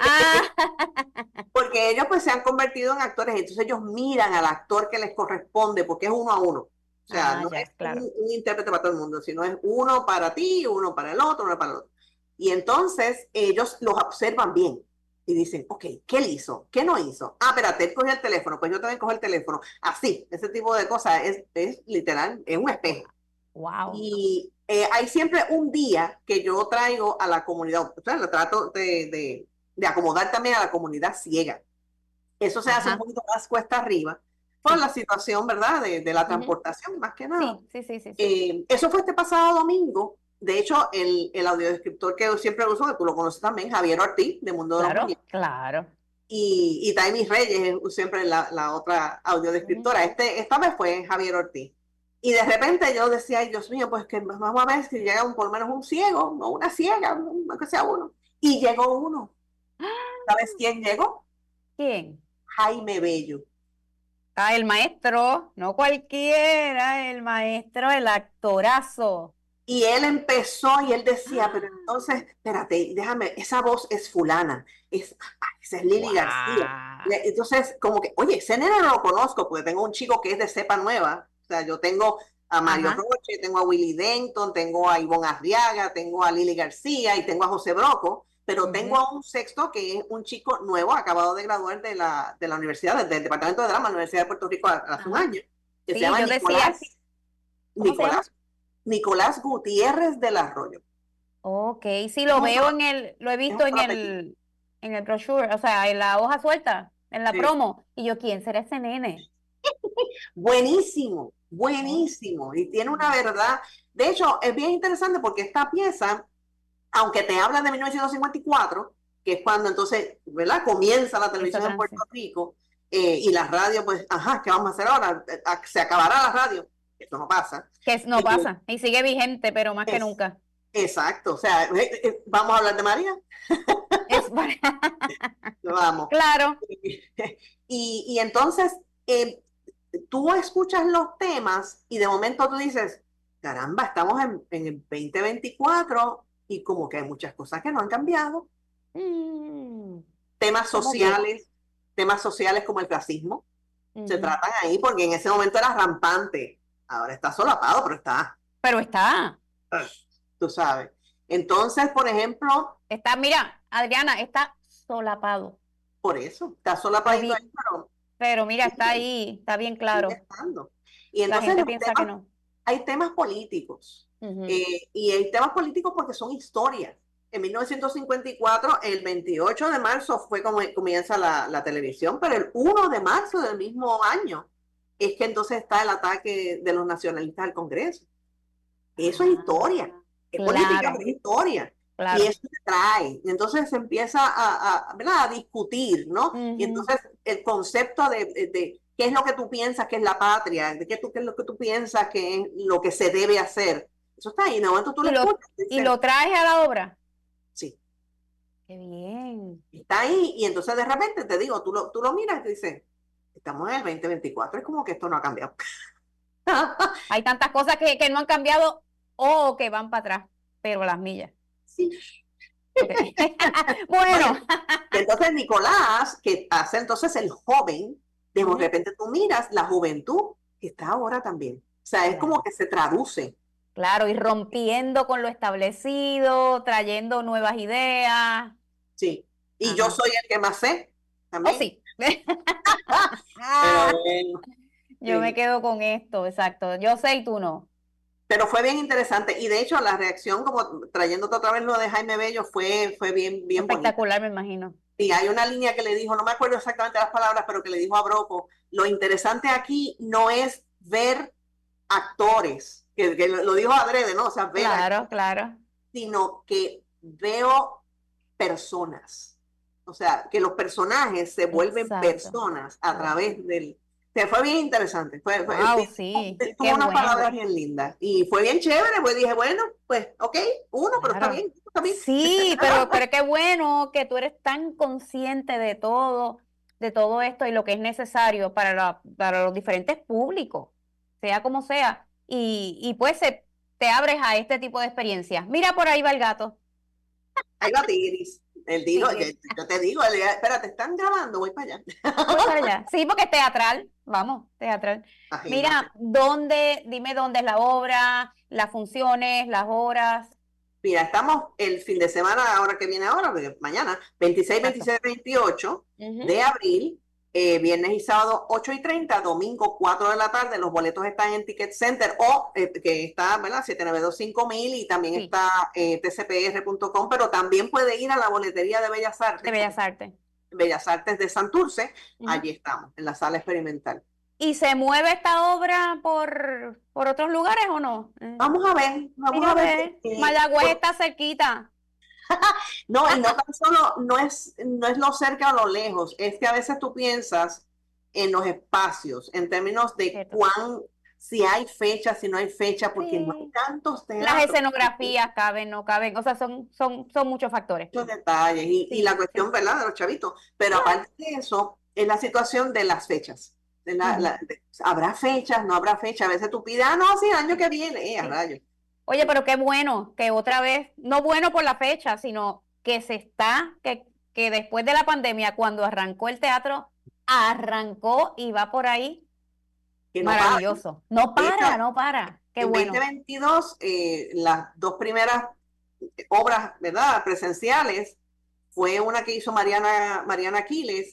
Porque ellos pues se han convertido en actores, entonces ellos miran al actor que les corresponde, porque es uno a uno. O sea, no es un intérprete para todo el mundo, sino es uno para ti, uno para el otro, uno para el otro. Y entonces ellos los observan bien y dicen, ok, ¿qué él hizo? ¿Qué no hizo? Espérate, él cogió el teléfono, pues yo también cojo el teléfono. Así, ese tipo de cosas es literal, es un espejo. Wow. Y hay siempre un día que yo traigo a la comunidad, o sea, lo trato de acomodar también a la comunidad ciega. Eso se hace un poquito más cuesta arriba, por la situación, ¿verdad?, de la transportación, más que nada. Sí. Eso fue este pasado domingo. De hecho, el audiodescriptor que yo siempre uso, que tú lo conoces también, Javier Ortiz, de Mundo de los Muñecos. Claro. Y Taimi Reyes, siempre la otra audiodescriptora. Esta vez fue Javier Ortiz. Y de repente yo decía, ay, Dios mío, pues que vamos a ver si llega por lo menos un ciego, o una ciega, aunque sea uno. Y llegó uno. ¿Sabes quién llegó? ¿Quién? Jaime Bello. El maestro, no cualquiera, el maestro, el actorazo. Y él empezó y él decía, pero entonces, espérate, déjame, esa voz es fulana, esa es Lili García. Entonces, como que, oye, ese nene no lo conozco, porque tengo un chico que es de cepa nueva. O sea, yo tengo a Mario Roche, tengo a Willy Denton, tengo a Ivonne Arriaga, tengo a Lili García y tengo a José Broco. Pero tengo a un sexto que es un chico nuevo, acabado de graduar de la universidad, del Departamento de Drama, de la Universidad de Puerto Rico hace un año, que se llama Nicolás Gutiérrez del Arroyo. Ok, sí, lo veo lo he visto en el brochure, o sea, en la hoja suelta, en la promo. Y yo, ¿quién será ese nene? Buenísimo, buenísimo. Y tiene una verdad. De hecho, es bien interesante porque esta pieza, aunque te habla de 1954, que es cuando entonces, ¿verdad?, comienza la televisión en Puerto Rico, y la radio, pues, ¿qué vamos a hacer ahora? ¿Se acabará la radio? Esto no pasa. Que no pasa, y sigue vigente, pero más que nunca. Exacto, o sea, ¿vamos a hablar de María? Vamos. Claro. Y entonces, tú escuchas los temas y de momento tú dices, caramba, estamos en el 2024 y como que hay muchas cosas que no han cambiado. Temas sociales como el racismo se tratan ahí porque en ese momento era rampante. Ahora está solapado, pero está. Pero está. Tú sabes. Entonces, por ejemplo. Mira, Adriana, está solapado. Por eso, está solapadito ahí, pero mira, está ahí, está bien claro. Y entonces la gente piensa que no. Hay temas políticos. Y hay temas políticos porque son historias. En 1954, el 28 de marzo fue como comienza la televisión, pero el 1 de marzo del mismo año es que entonces está el ataque de los nacionalistas al Congreso. Eso es historia. Es política, pero es historia. Claro. Y eso se trae. Entonces se empieza a discutir, ¿no? Y entonces el concepto de qué es lo que tú piensas que es la patria, de qué es lo que tú piensas que es lo que se debe hacer. Eso está ahí. De momento tú lo escuchas. ¿Y lo traes a la obra? Sí. Qué bien. Está ahí y entonces de repente te digo, tú lo miras y te dices, estamos en el 2024, es como que esto no ha cambiado. Hay tantas cosas que no han cambiado o que van para atrás, pero las millas. Sí. Okay. Bueno. Entonces Nicolás, que hace entonces el joven, de repente tú miras la juventud que está ahora también. O sea, es como que se traduce. Claro, y rompiendo con lo establecido, trayendo nuevas ideas. Sí, y yo soy el que más sé también. Oh, sí. Yo me quedo con esto, exacto. Yo sé y tú no. Pero fue bien interesante. Y de hecho, la reacción, como trayéndote otra vez lo de Jaime Bello, fue bien espectacular, bonita. me imagino. Sí, hay una línea que le dijo, no me acuerdo exactamente las palabras, pero que le dijo a Broco, lo interesante aquí no es ver actores, que lo dijo adrede, ¿no? O sea, ver claro. Sino que veo personas. O sea, que los personajes se vuelven personas a través del... O sea, fue bien interesante. Sí. Tuvo unas palabras bien lindas. Y fue bien chévere, pues dije, bueno, pues, ok, pero está bien. Sí, pero qué bueno que tú eres tan consciente de todo esto y lo que es necesario para los diferentes públicos, sea como sea. Y pues te abres a este tipo de experiencias. Mira, por ahí va el gato. Ahí va Tigris. Él dijo, yo te digo, espérate, están grabando, voy para allá. Voy para allá. Sí, porque es teatral, vamos, teatral. Mira, dime dónde es la obra, las funciones, las horas. Mira, estamos el fin de semana, ahora que viene ahora, mañana, 26, 27, 28 de abril, viernes y sábado 8:30, domingo 4 de la tarde. Los boletos están en Ticket Center o que está, ¿verdad? 792-5000 y también está tcpr.com, pero también puede ir a la boletería de Bellas Artes. De Bellas Artes. Bellas Artes de Santurce, allí estamos, en la sala experimental. ¿Y se mueve esta obra por otros lugares o no? Vamos a ver. Mayagüez está cerquita. No, y no tan solo, no es lo cerca o lo lejos, es que a veces tú piensas en los espacios, en términos de si hay fecha, si no hay fecha, porque no hay tantos teatros. Las escenografías caben, no caben, o sea, son muchos factores. Muchos detalles, y la cuestión, ¿verdad?, de los chavitos. Pero aparte de eso, es la situación de las fechas. ¿Habrá fechas? ¿No habrá fecha? A veces tú pides, sí, el año que viene, a rayos. Oye, pero qué bueno que otra vez, no bueno por la fecha, sino que que después de la pandemia, cuando arrancó el teatro, arrancó y va por ahí. Que maravilloso. No para. Qué bueno. En 2022, las dos primeras obras, ¿verdad?, presenciales, fue una que hizo Mariana Quiles,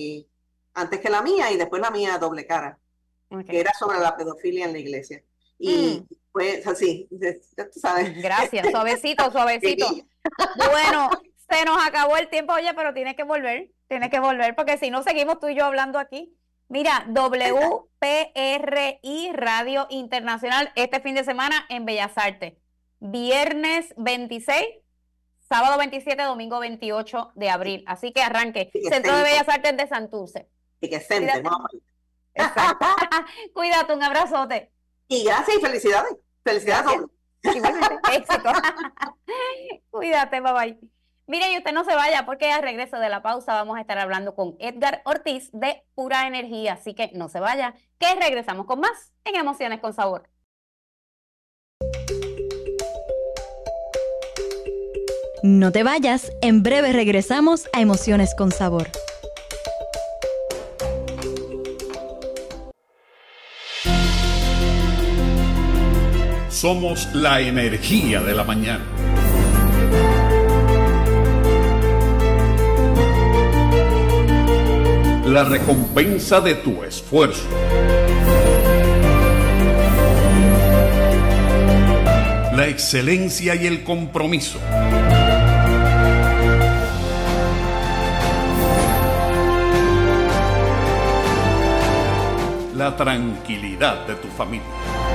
antes que la mía, y después la mía doble cara, que era sobre la pedofilia en la iglesia. Y pues así, tú sabes. Gracias, suavecito. Bueno, se nos acabó el tiempo, oye, pero tienes que volver, porque si no seguimos tú y yo hablando aquí. Mira, WPRI Radio Internacional este fin de semana en Bellas Artes. Viernes 26, sábado 27, domingo 28 de abril. Así que arranque. Centro de Bellas Artes de Santurce. Y que Center, vamos. Exacto. Cuídate, un abrazote. Y gracias y felicidades. Felicidades. Igualmente, éxito. Cuídate, bye bye. Mire, y usted no se vaya porque al regreso de la pausa vamos a estar hablando con Edgar Ortiz de Pura Energía. Así que no se vaya, que regresamos con más en Emociones con Sabor. No te vayas, en breve regresamos a Emociones con Sabor. Somos la energía de la mañana. La recompensa de tu esfuerzo. La excelencia y el compromiso. La tranquilidad de tu familia.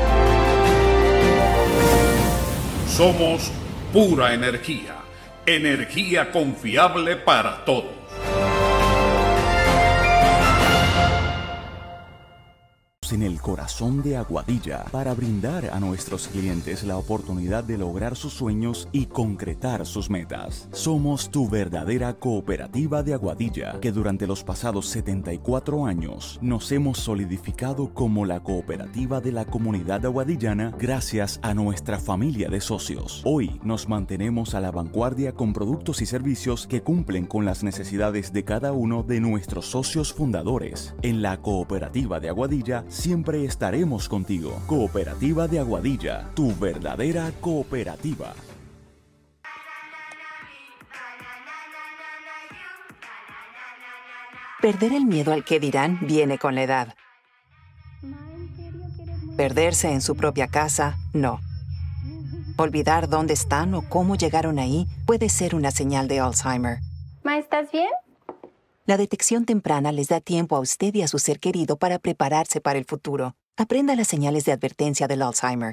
Somos Pura Energía, energía confiable para todos. estamos en el corazón de Aguadilla para brindar a nuestros clientes la oportunidad de lograr sus sueños y concretar sus metas. Somos tu verdadera cooperativa de Aguadilla, que durante los pasados 74 años nos hemos solidificado como la cooperativa de la comunidad aguadillana gracias a nuestra familia de socios. Hoy nos mantenemos a la vanguardia con productos y servicios que cumplen con las necesidades de cada uno de nuestros socios fundadores. En la cooperativa de Aguadilla siempre estaremos contigo. Cooperativa de Aguadilla, tu verdadera cooperativa. Perder el miedo al que dirán viene con la edad. Perderse en su propia casa, no. Olvidar dónde están o cómo llegaron ahí puede ser una señal de Alzheimer. Ma, ¿estás bien? La detección temprana les da tiempo a usted y a su ser querido para prepararse para el futuro. Aprenda las señales de advertencia del Alzheimer.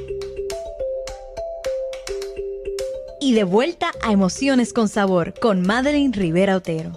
Y de vuelta a Emociones con Sabor con Madeline Rivera Otero.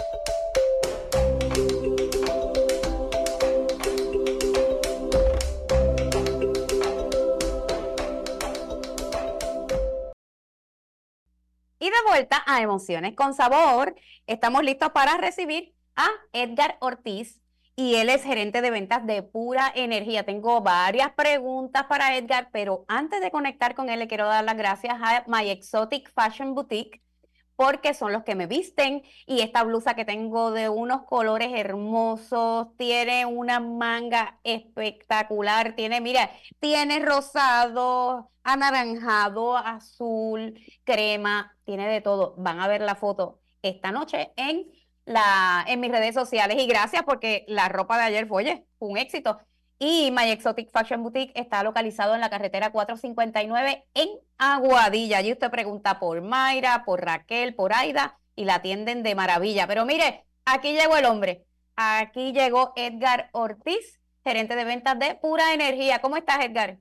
Y de vuelta a Emociones con Sabor, estamos listos para recibir a Edgar Ortiz y él es gerente de ventas de Pura Energía. Tengo varias preguntas para Edgar, pero antes de conectar con él le quiero dar las gracias a My Exotic Fashion Boutique porque son los que me visten y esta blusa que tengo de unos colores hermosos, tiene una manga espectacular, tiene rosado, anaranjado, azul, crema, tiene de todo. Van a ver la foto esta noche en mis redes sociales y gracias porque la ropa de ayer fue un éxito. Y My Exotic Fashion Boutique está localizado en la carretera 459 en Aguadilla. Allí usted pregunta por Mayra, por Raquel, por Aida y la atienden de maravilla. Pero mire, aquí llegó el hombre. Aquí llegó Edgar Ortiz, gerente de ventas de Pura Energía. ¿Cómo estás, Edgar?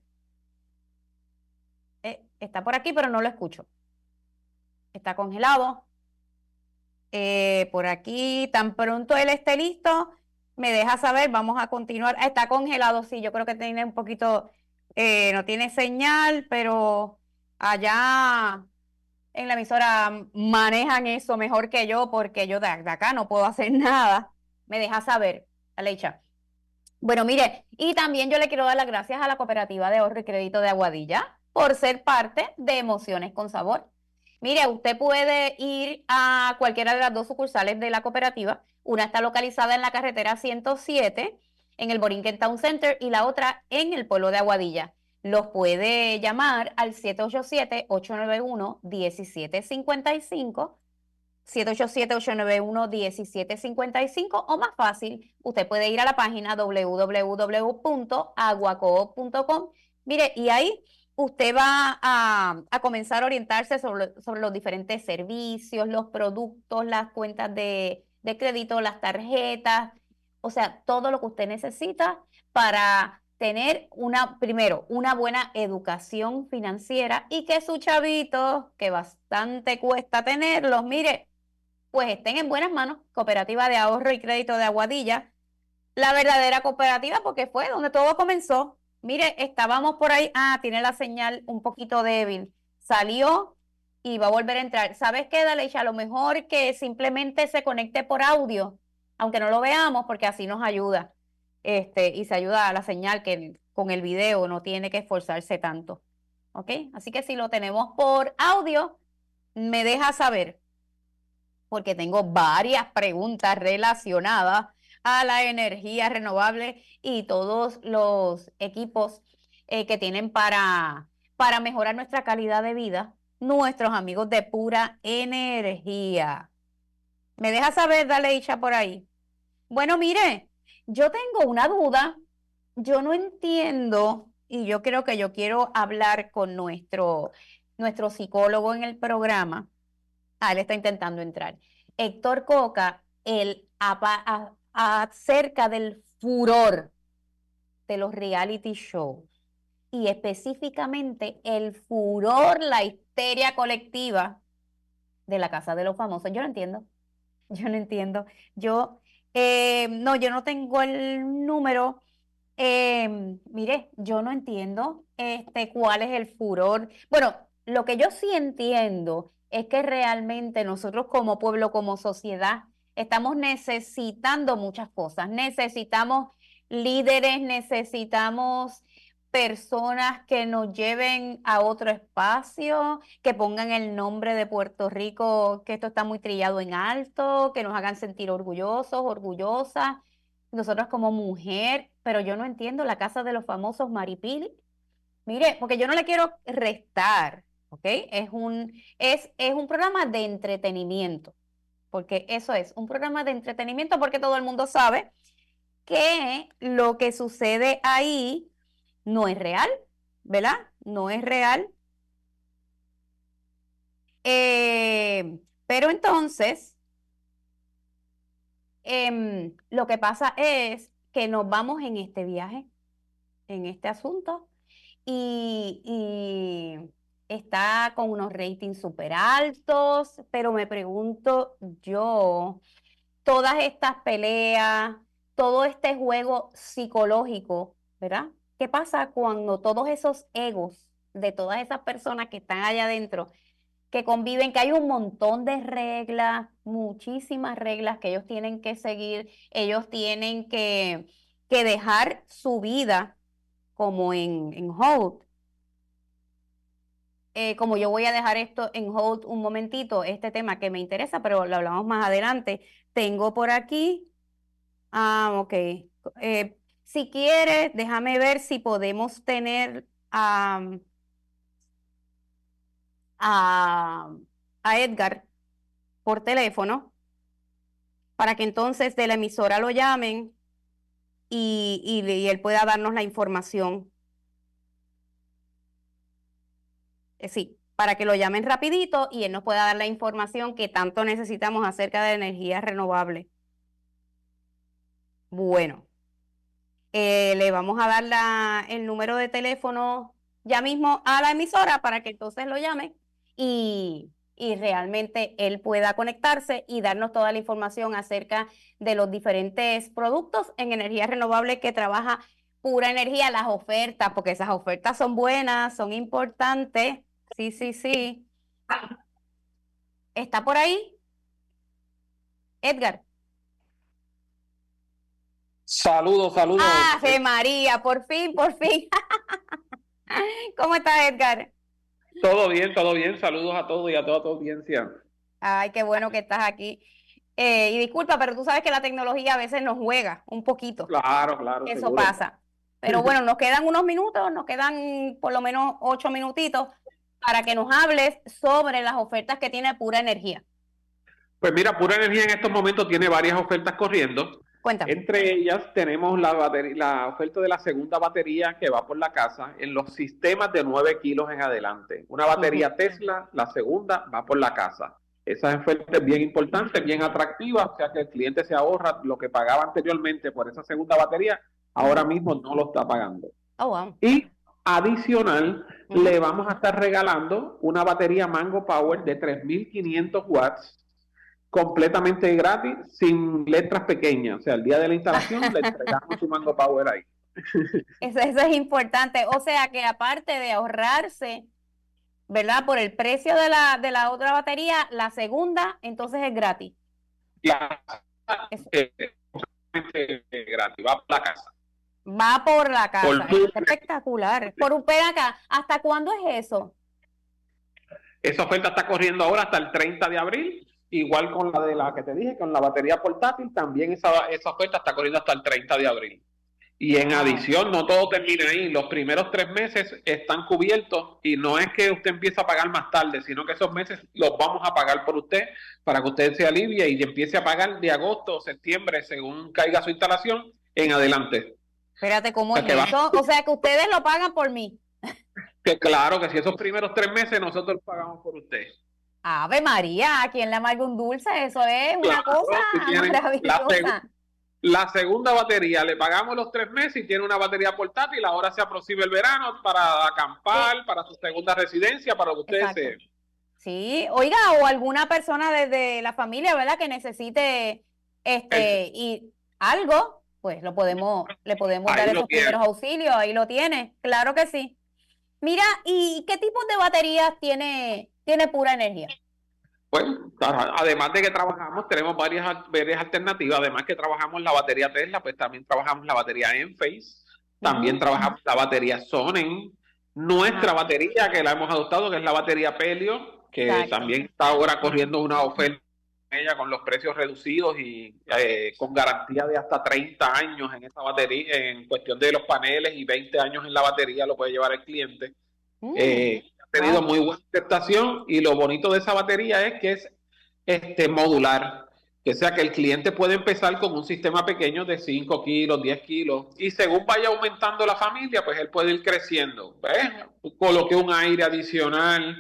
Está por aquí, pero no lo escucho. Está congelado. Por aquí, tan pronto él esté listo, me deja saber, vamos a continuar. Está congelado, sí, yo creo que tiene un poquito, no tiene señal, pero allá en la emisora manejan eso mejor que yo, porque yo de acá no puedo hacer nada. Me deja saber, Alecha. Bueno, mire, y también yo le quiero dar las gracias a la Cooperativa de Ahorro y Crédito de Aguadilla por ser parte de Emociones con Sabor. Mire, usted puede ir a cualquiera de las dos sucursales de la cooperativa. Una está localizada en la carretera 107, en el Borinquen Town Center, y la otra en el pueblo de Aguadilla. Los puede llamar al 787-891-1755, 787-891-1755, o más fácil, usted puede ir a la página www.aguacoop.com. Mire, y ahí usted va a comenzar a orientarse sobre los diferentes servicios, los productos, las cuentas de crédito, las tarjetas, o sea, todo lo que usted necesita para tener primero, una buena educación financiera y que sus chavitos, que bastante cuesta tenerlos, mire, pues estén en buenas manos. Cooperativa de Ahorro y Crédito de Aguadilla, la verdadera cooperativa, porque fue donde todo comenzó. Mire, estábamos por ahí, tiene la señal un poquito débil, salió y va a volver a entrar. ¿Sabes qué, Daleisha? A lo mejor que simplemente se conecte por audio, aunque no lo veamos, porque así nos ayuda. Y se ayuda a la señal que con el video no tiene que esforzarse tanto. ¿Ok? Así que si lo tenemos por audio, me deja saber, porque tengo varias preguntas relacionadas a la energía renovable y todos los equipos que tienen para mejorar nuestra calidad de vida, nuestros amigos de Pura Energía. ¿Me deja saber, Daleisha, por ahí? Bueno, mire, yo tengo una duda, yo no entiendo, y yo creo que yo quiero hablar con nuestro psicólogo en el programa. Él está intentando entrar. Héctor Coca, acerca del furor de los reality shows y específicamente el furor, la histeria colectiva de la Casa de los Famosos. Yo no entiendo. Yo no tengo el número Mire, yo no entiendo cuál es el furor. Bueno, lo que yo sí entiendo es que realmente nosotros como pueblo, como sociedad, estamos necesitando muchas cosas. Necesitamos líderes, necesitamos personas que nos lleven a otro espacio, que pongan el nombre de Puerto Rico, que esto está muy trillado en alto, que nos hagan sentir orgullosos, orgullosas. Nosotros como mujer, pero yo no entiendo la casa de los famosos Maripili. Mire, porque yo no le quiero restar, ¿ok? Es un programa de entretenimiento, porque eso es, un programa de entretenimiento porque todo el mundo sabe que lo que sucede ahí no es real, ¿verdad? No es real. Pero entonces, lo que pasa es que nos vamos en este viaje, en este asunto, y está con unos ratings súper altos, pero me pregunto yo, todas estas peleas, todo este juego psicológico, ¿verdad? ¿Qué pasa cuando todos esos egos de todas esas personas que están allá adentro, que conviven, que hay un montón de reglas, muchísimas reglas que ellos tienen que seguir, ellos tienen que dejar su vida como en hold? Como yo voy a dejar esto en hold un momentito, este tema que me interesa, pero lo hablamos más adelante. Tengo por aquí, ok. Si quieres, déjame ver si podemos tener a Edgar por teléfono, para que entonces de la emisora lo llamen y él pueda darnos la información. Sí, para que lo llamen rapidito y él nos pueda dar la información que tanto necesitamos acerca de energía renovable. Bueno, le vamos a dar el número de teléfono ya mismo a la emisora para que entonces lo llame y realmente él pueda conectarse y darnos toda la información acerca de los diferentes productos en energía renovable que trabaja Pura Energía, las ofertas, porque esas ofertas son buenas, son importantes. Sí, sí, sí. ¿Está por ahí, Edgar? Saludos. ¡Ave María! Por fin, por fin. ¿Cómo estás, Edgar? Todo bien. Saludos a todos y a toda tu audiencia. Ay, qué bueno que estás aquí. Y disculpa, pero tú sabes que la tecnología a veces nos juega un poquito. Claro. Eso seguro. pasa. Pero bueno, nos quedan unos minutos, nos quedan por lo menos 8 minutitos para que nos hables sobre las ofertas que tiene Pura Energía. Pues mira, Pura Energía en estos momentos tiene varias ofertas corriendo. Cuéntame. Entre ellas tenemos la oferta de la segunda batería que va por la casa en los sistemas de 9 kilos en adelante. Una batería Tesla, la segunda va por la casa. Esa oferta es bien importante, bien atractiva, o sea que el cliente se ahorra lo que pagaba anteriormente por esa segunda batería, ahora mismo no lo está pagando. Oh, wow. Y adicional, le vamos a estar regalando una batería Mango Power de 3.500 watts, completamente gratis, sin letras pequeñas. O sea, el día de la instalación le entregamos su Mango Power ahí. Eso es importante. O sea, que aparte de ahorrarse, ¿verdad? Por el precio de la otra batería, la segunda, entonces es gratis. Gratis, va por la casa. Va por la casa. Es espectacular. Ven acá, ¿hasta cuándo es eso? Esa oferta está corriendo ahora hasta el 30 de abril. Igual con la de la que te dije, con la batería portátil, también esa oferta está corriendo hasta el 30 de abril. Y en adición, no todo termina ahí. Los primeros 3 meses están cubiertos y no es que usted empiece a pagar más tarde, sino que esos meses los vamos a pagar por usted para que usted se alivie y empiece a pagar de agosto o septiembre, según caiga su instalación, en adelante. Espérate, ¿cómo es eso? O sea, que ustedes lo pagan por mí. Que claro, que si esos primeros 3 meses nosotros pagamos por usted. Ave María, ¿a quién le amarga un dulce? Eso es una cosa maravillosa. La segunda batería, le pagamos los 3 meses y tiene una batería portátil. Ahora se aproxima el verano para acampar, para su segunda residencia, para lo que ustedes deseen. Sí, oiga, o alguna persona desde la familia, ¿verdad? Que necesite y algo, pues le podemos Ahí dar lo esos tiene. primeros auxilios, ahí lo tiene, claro que sí. Mira, ¿y qué tipo de baterías tiene Pura Energía? Bueno, además de que trabajamos, tenemos varias alternativas. Además que trabajamos la batería Tesla, pues también trabajamos la batería Enphase, también trabajamos la batería Sonnen, nuestra batería que la hemos adoptado, que es la batería Pelio, que también está ahora corriendo una oferta ella con los precios reducidos y con garantía de hasta 30 años en esa batería, en cuestión de los paneles, y 20 años en la batería lo puede llevar el cliente. Ha tenido muy buena aceptación, y lo bonito de esa batería es que es modular, que sea que el cliente puede empezar con un sistema pequeño de 5 kilos, 10 kilos, y según vaya aumentando la familia, pues él puede ir creciendo. Coloqué un aire adicional,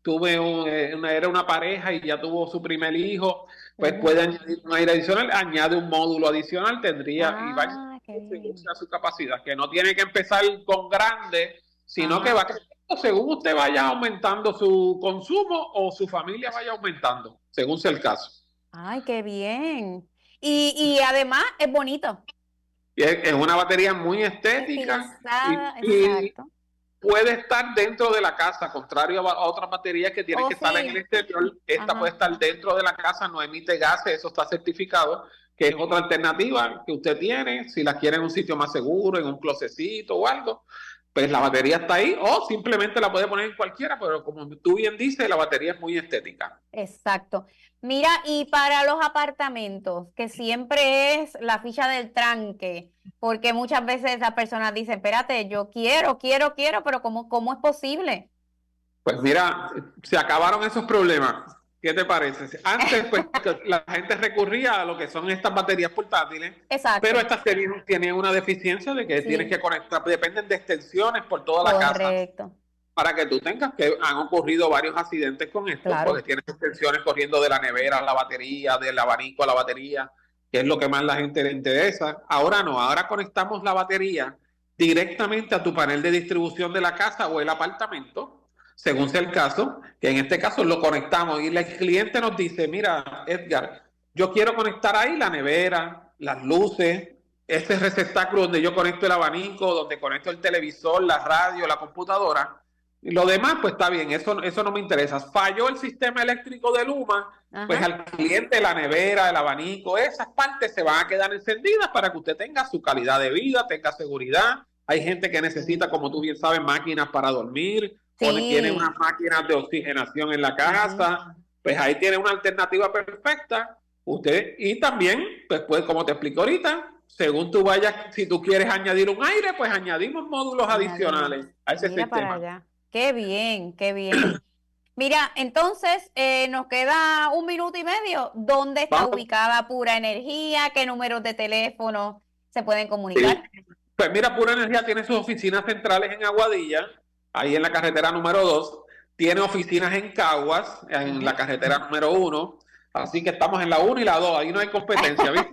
era una pareja y ya tuvo su primer hijo, pues puede añadir un aire adicional, añade un módulo adicional, tendría y vaya según sea su capacidad, que no tiene que empezar con grande, sino que va creciendo según usted vaya aumentando su consumo o su familia vaya aumentando, según sea el caso. Ay, qué bien. Y además es bonito. Es una batería muy estética y exacto. puede estar dentro de la casa, contrario a otras baterías que tienen que estar en el exterior. Esta puede estar dentro de la casa, no emite gases, eso está certificado, que es otra alternativa que usted tiene, si la quiere en un sitio más seguro, en un closecito o algo, pues la batería está ahí, o simplemente la puede poner en cualquiera, pero como tú bien dices, la batería es muy estética. Exacto. Mira, y para los apartamentos, que siempre es la ficha del tranque, porque muchas veces las personas dicen, espérate, yo quiero, pero ¿cómo es posible? Pues mira, se acabaron esos problemas. ¿Qué te parece? Antes, pues, la gente recurría a lo que son estas baterías portátiles, pero estas tienen una deficiencia de que tienes que conectar, dependen de extensiones por toda la casa. Para que tú tengas, que han ocurrido varios accidentes con esto, porque tienes extensiones corriendo de la nevera a la batería, del abanico a la batería, que es lo que más la gente le interesa. Ahora no, ahora conectamos la batería directamente a tu panel de distribución de la casa o el apartamento, según sea el caso, que en este caso lo conectamos y el cliente nos dice, mira, Edgar, yo quiero conectar ahí la nevera, las luces, este receptáculo donde yo conecto el abanico, donde conecto el televisor, la radio, la computadora, y lo demás pues está bien, eso no me interesa. Falló el sistema eléctrico de Luma, pues al cliente la nevera, el abanico, esas partes se van a quedar encendidas para que usted tenga su calidad de vida, tenga seguridad. Hay gente que necesita, como tú bien sabes, máquinas para dormir, tiene unas máquinas de oxigenación en la casa, pues ahí tiene una alternativa perfecta. Usted, y también, pues como te explico ahorita, según tú vayas, si tú quieres añadir un aire, pues añadimos módulos adicionales a ese sistema. Para allá. Qué bien, qué bien. Mira, entonces nos queda 1 minuto y medio. ¿Dónde está ubicada Pura Energía? ¿Qué números de teléfono se pueden comunicar? Pues mira, Pura Energía tiene sus oficinas centrales en Aguadilla, ahí en la carretera número 2, tiene oficinas en Caguas, en la carretera número 1, así que estamos en la 1 y la 2, ahí no hay competencia, ¿viste?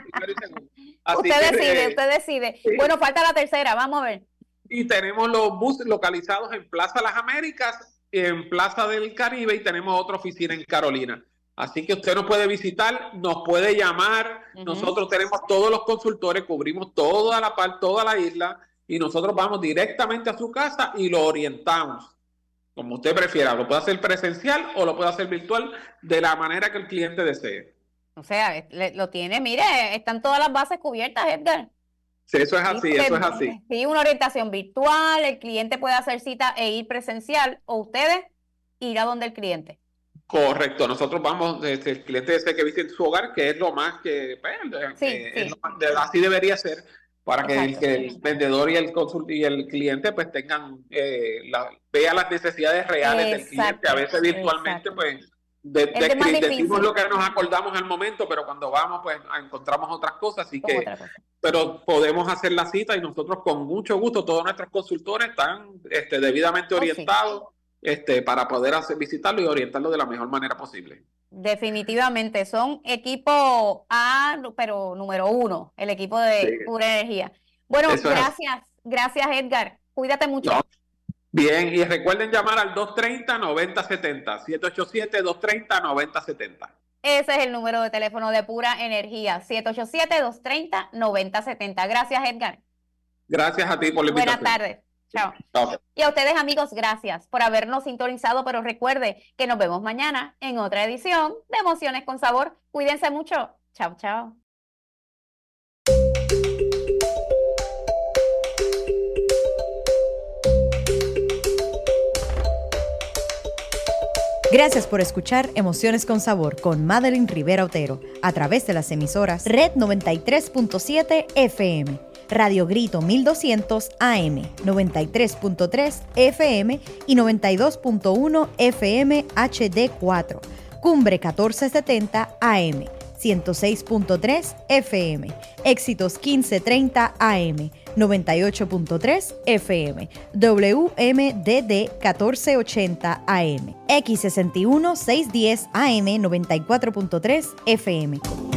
Usted decide. Sí. Bueno, falta la tercera, vamos a ver. Y tenemos los buses localizados en Plaza Las Américas, en Plaza del Caribe, y tenemos otra oficina en Carolina. Así que usted nos puede visitar, nos puede llamar, nosotros tenemos todos los consultores, cubrimos toda la isla, y nosotros vamos directamente a su casa y lo orientamos, como usted prefiera. Lo puede hacer presencial o lo puede hacer virtual, de la manera que el cliente desee. O sea, lo tiene, mire, están todas las bases cubiertas, Edgar. Sí, eso es así, eso es así. Sí, una orientación virtual, el cliente puede hacer cita e ir presencial, o ustedes ir a donde el cliente. Correcto, nosotros vamos, el cliente desea que visite su hogar, que es lo más que, así debería ser, para que el vendedor y el cliente pues tengan, vea las necesidades reales del cliente. A veces virtualmente pues decimos lo que nos acordamos al momento, pero cuando vamos pues encontramos otras cosas, así que pero podemos hacer la cita y nosotros con mucho gusto, todos nuestros consultores están debidamente orientados para poder visitarlo y orientarlo de la mejor manera posible. Definitivamente, son equipo A, pero número 1, el equipo de Pura Energía. Bueno, gracias Edgar, cuídate mucho. No. Bien, y recuerden llamar al 230-9070, 787-230-9070. Ese es el número de teléfono de Pura Energía, 787-230-9070. Gracias, Edgar. Gracias a ti por la invitación. Buenas tardes. Chao. Okay. Y a ustedes, amigos, gracias por habernos sintonizado, pero recuerde que nos vemos mañana en otra edición de Emociones con Sabor. Cuídense mucho. Chao, chao. Gracias por escuchar Emociones con Sabor con Madeline Rivera Otero a través de las emisoras Red 93.7 FM, Radio Grito 1200 AM, 93.3 FM y 92.1 FM HD4, Cumbre 1470 AM, 106.3 FM, Éxitos 1530 AM, 98.3 FM, WMDD 1480 AM, X61 610 AM, 94.3 FM.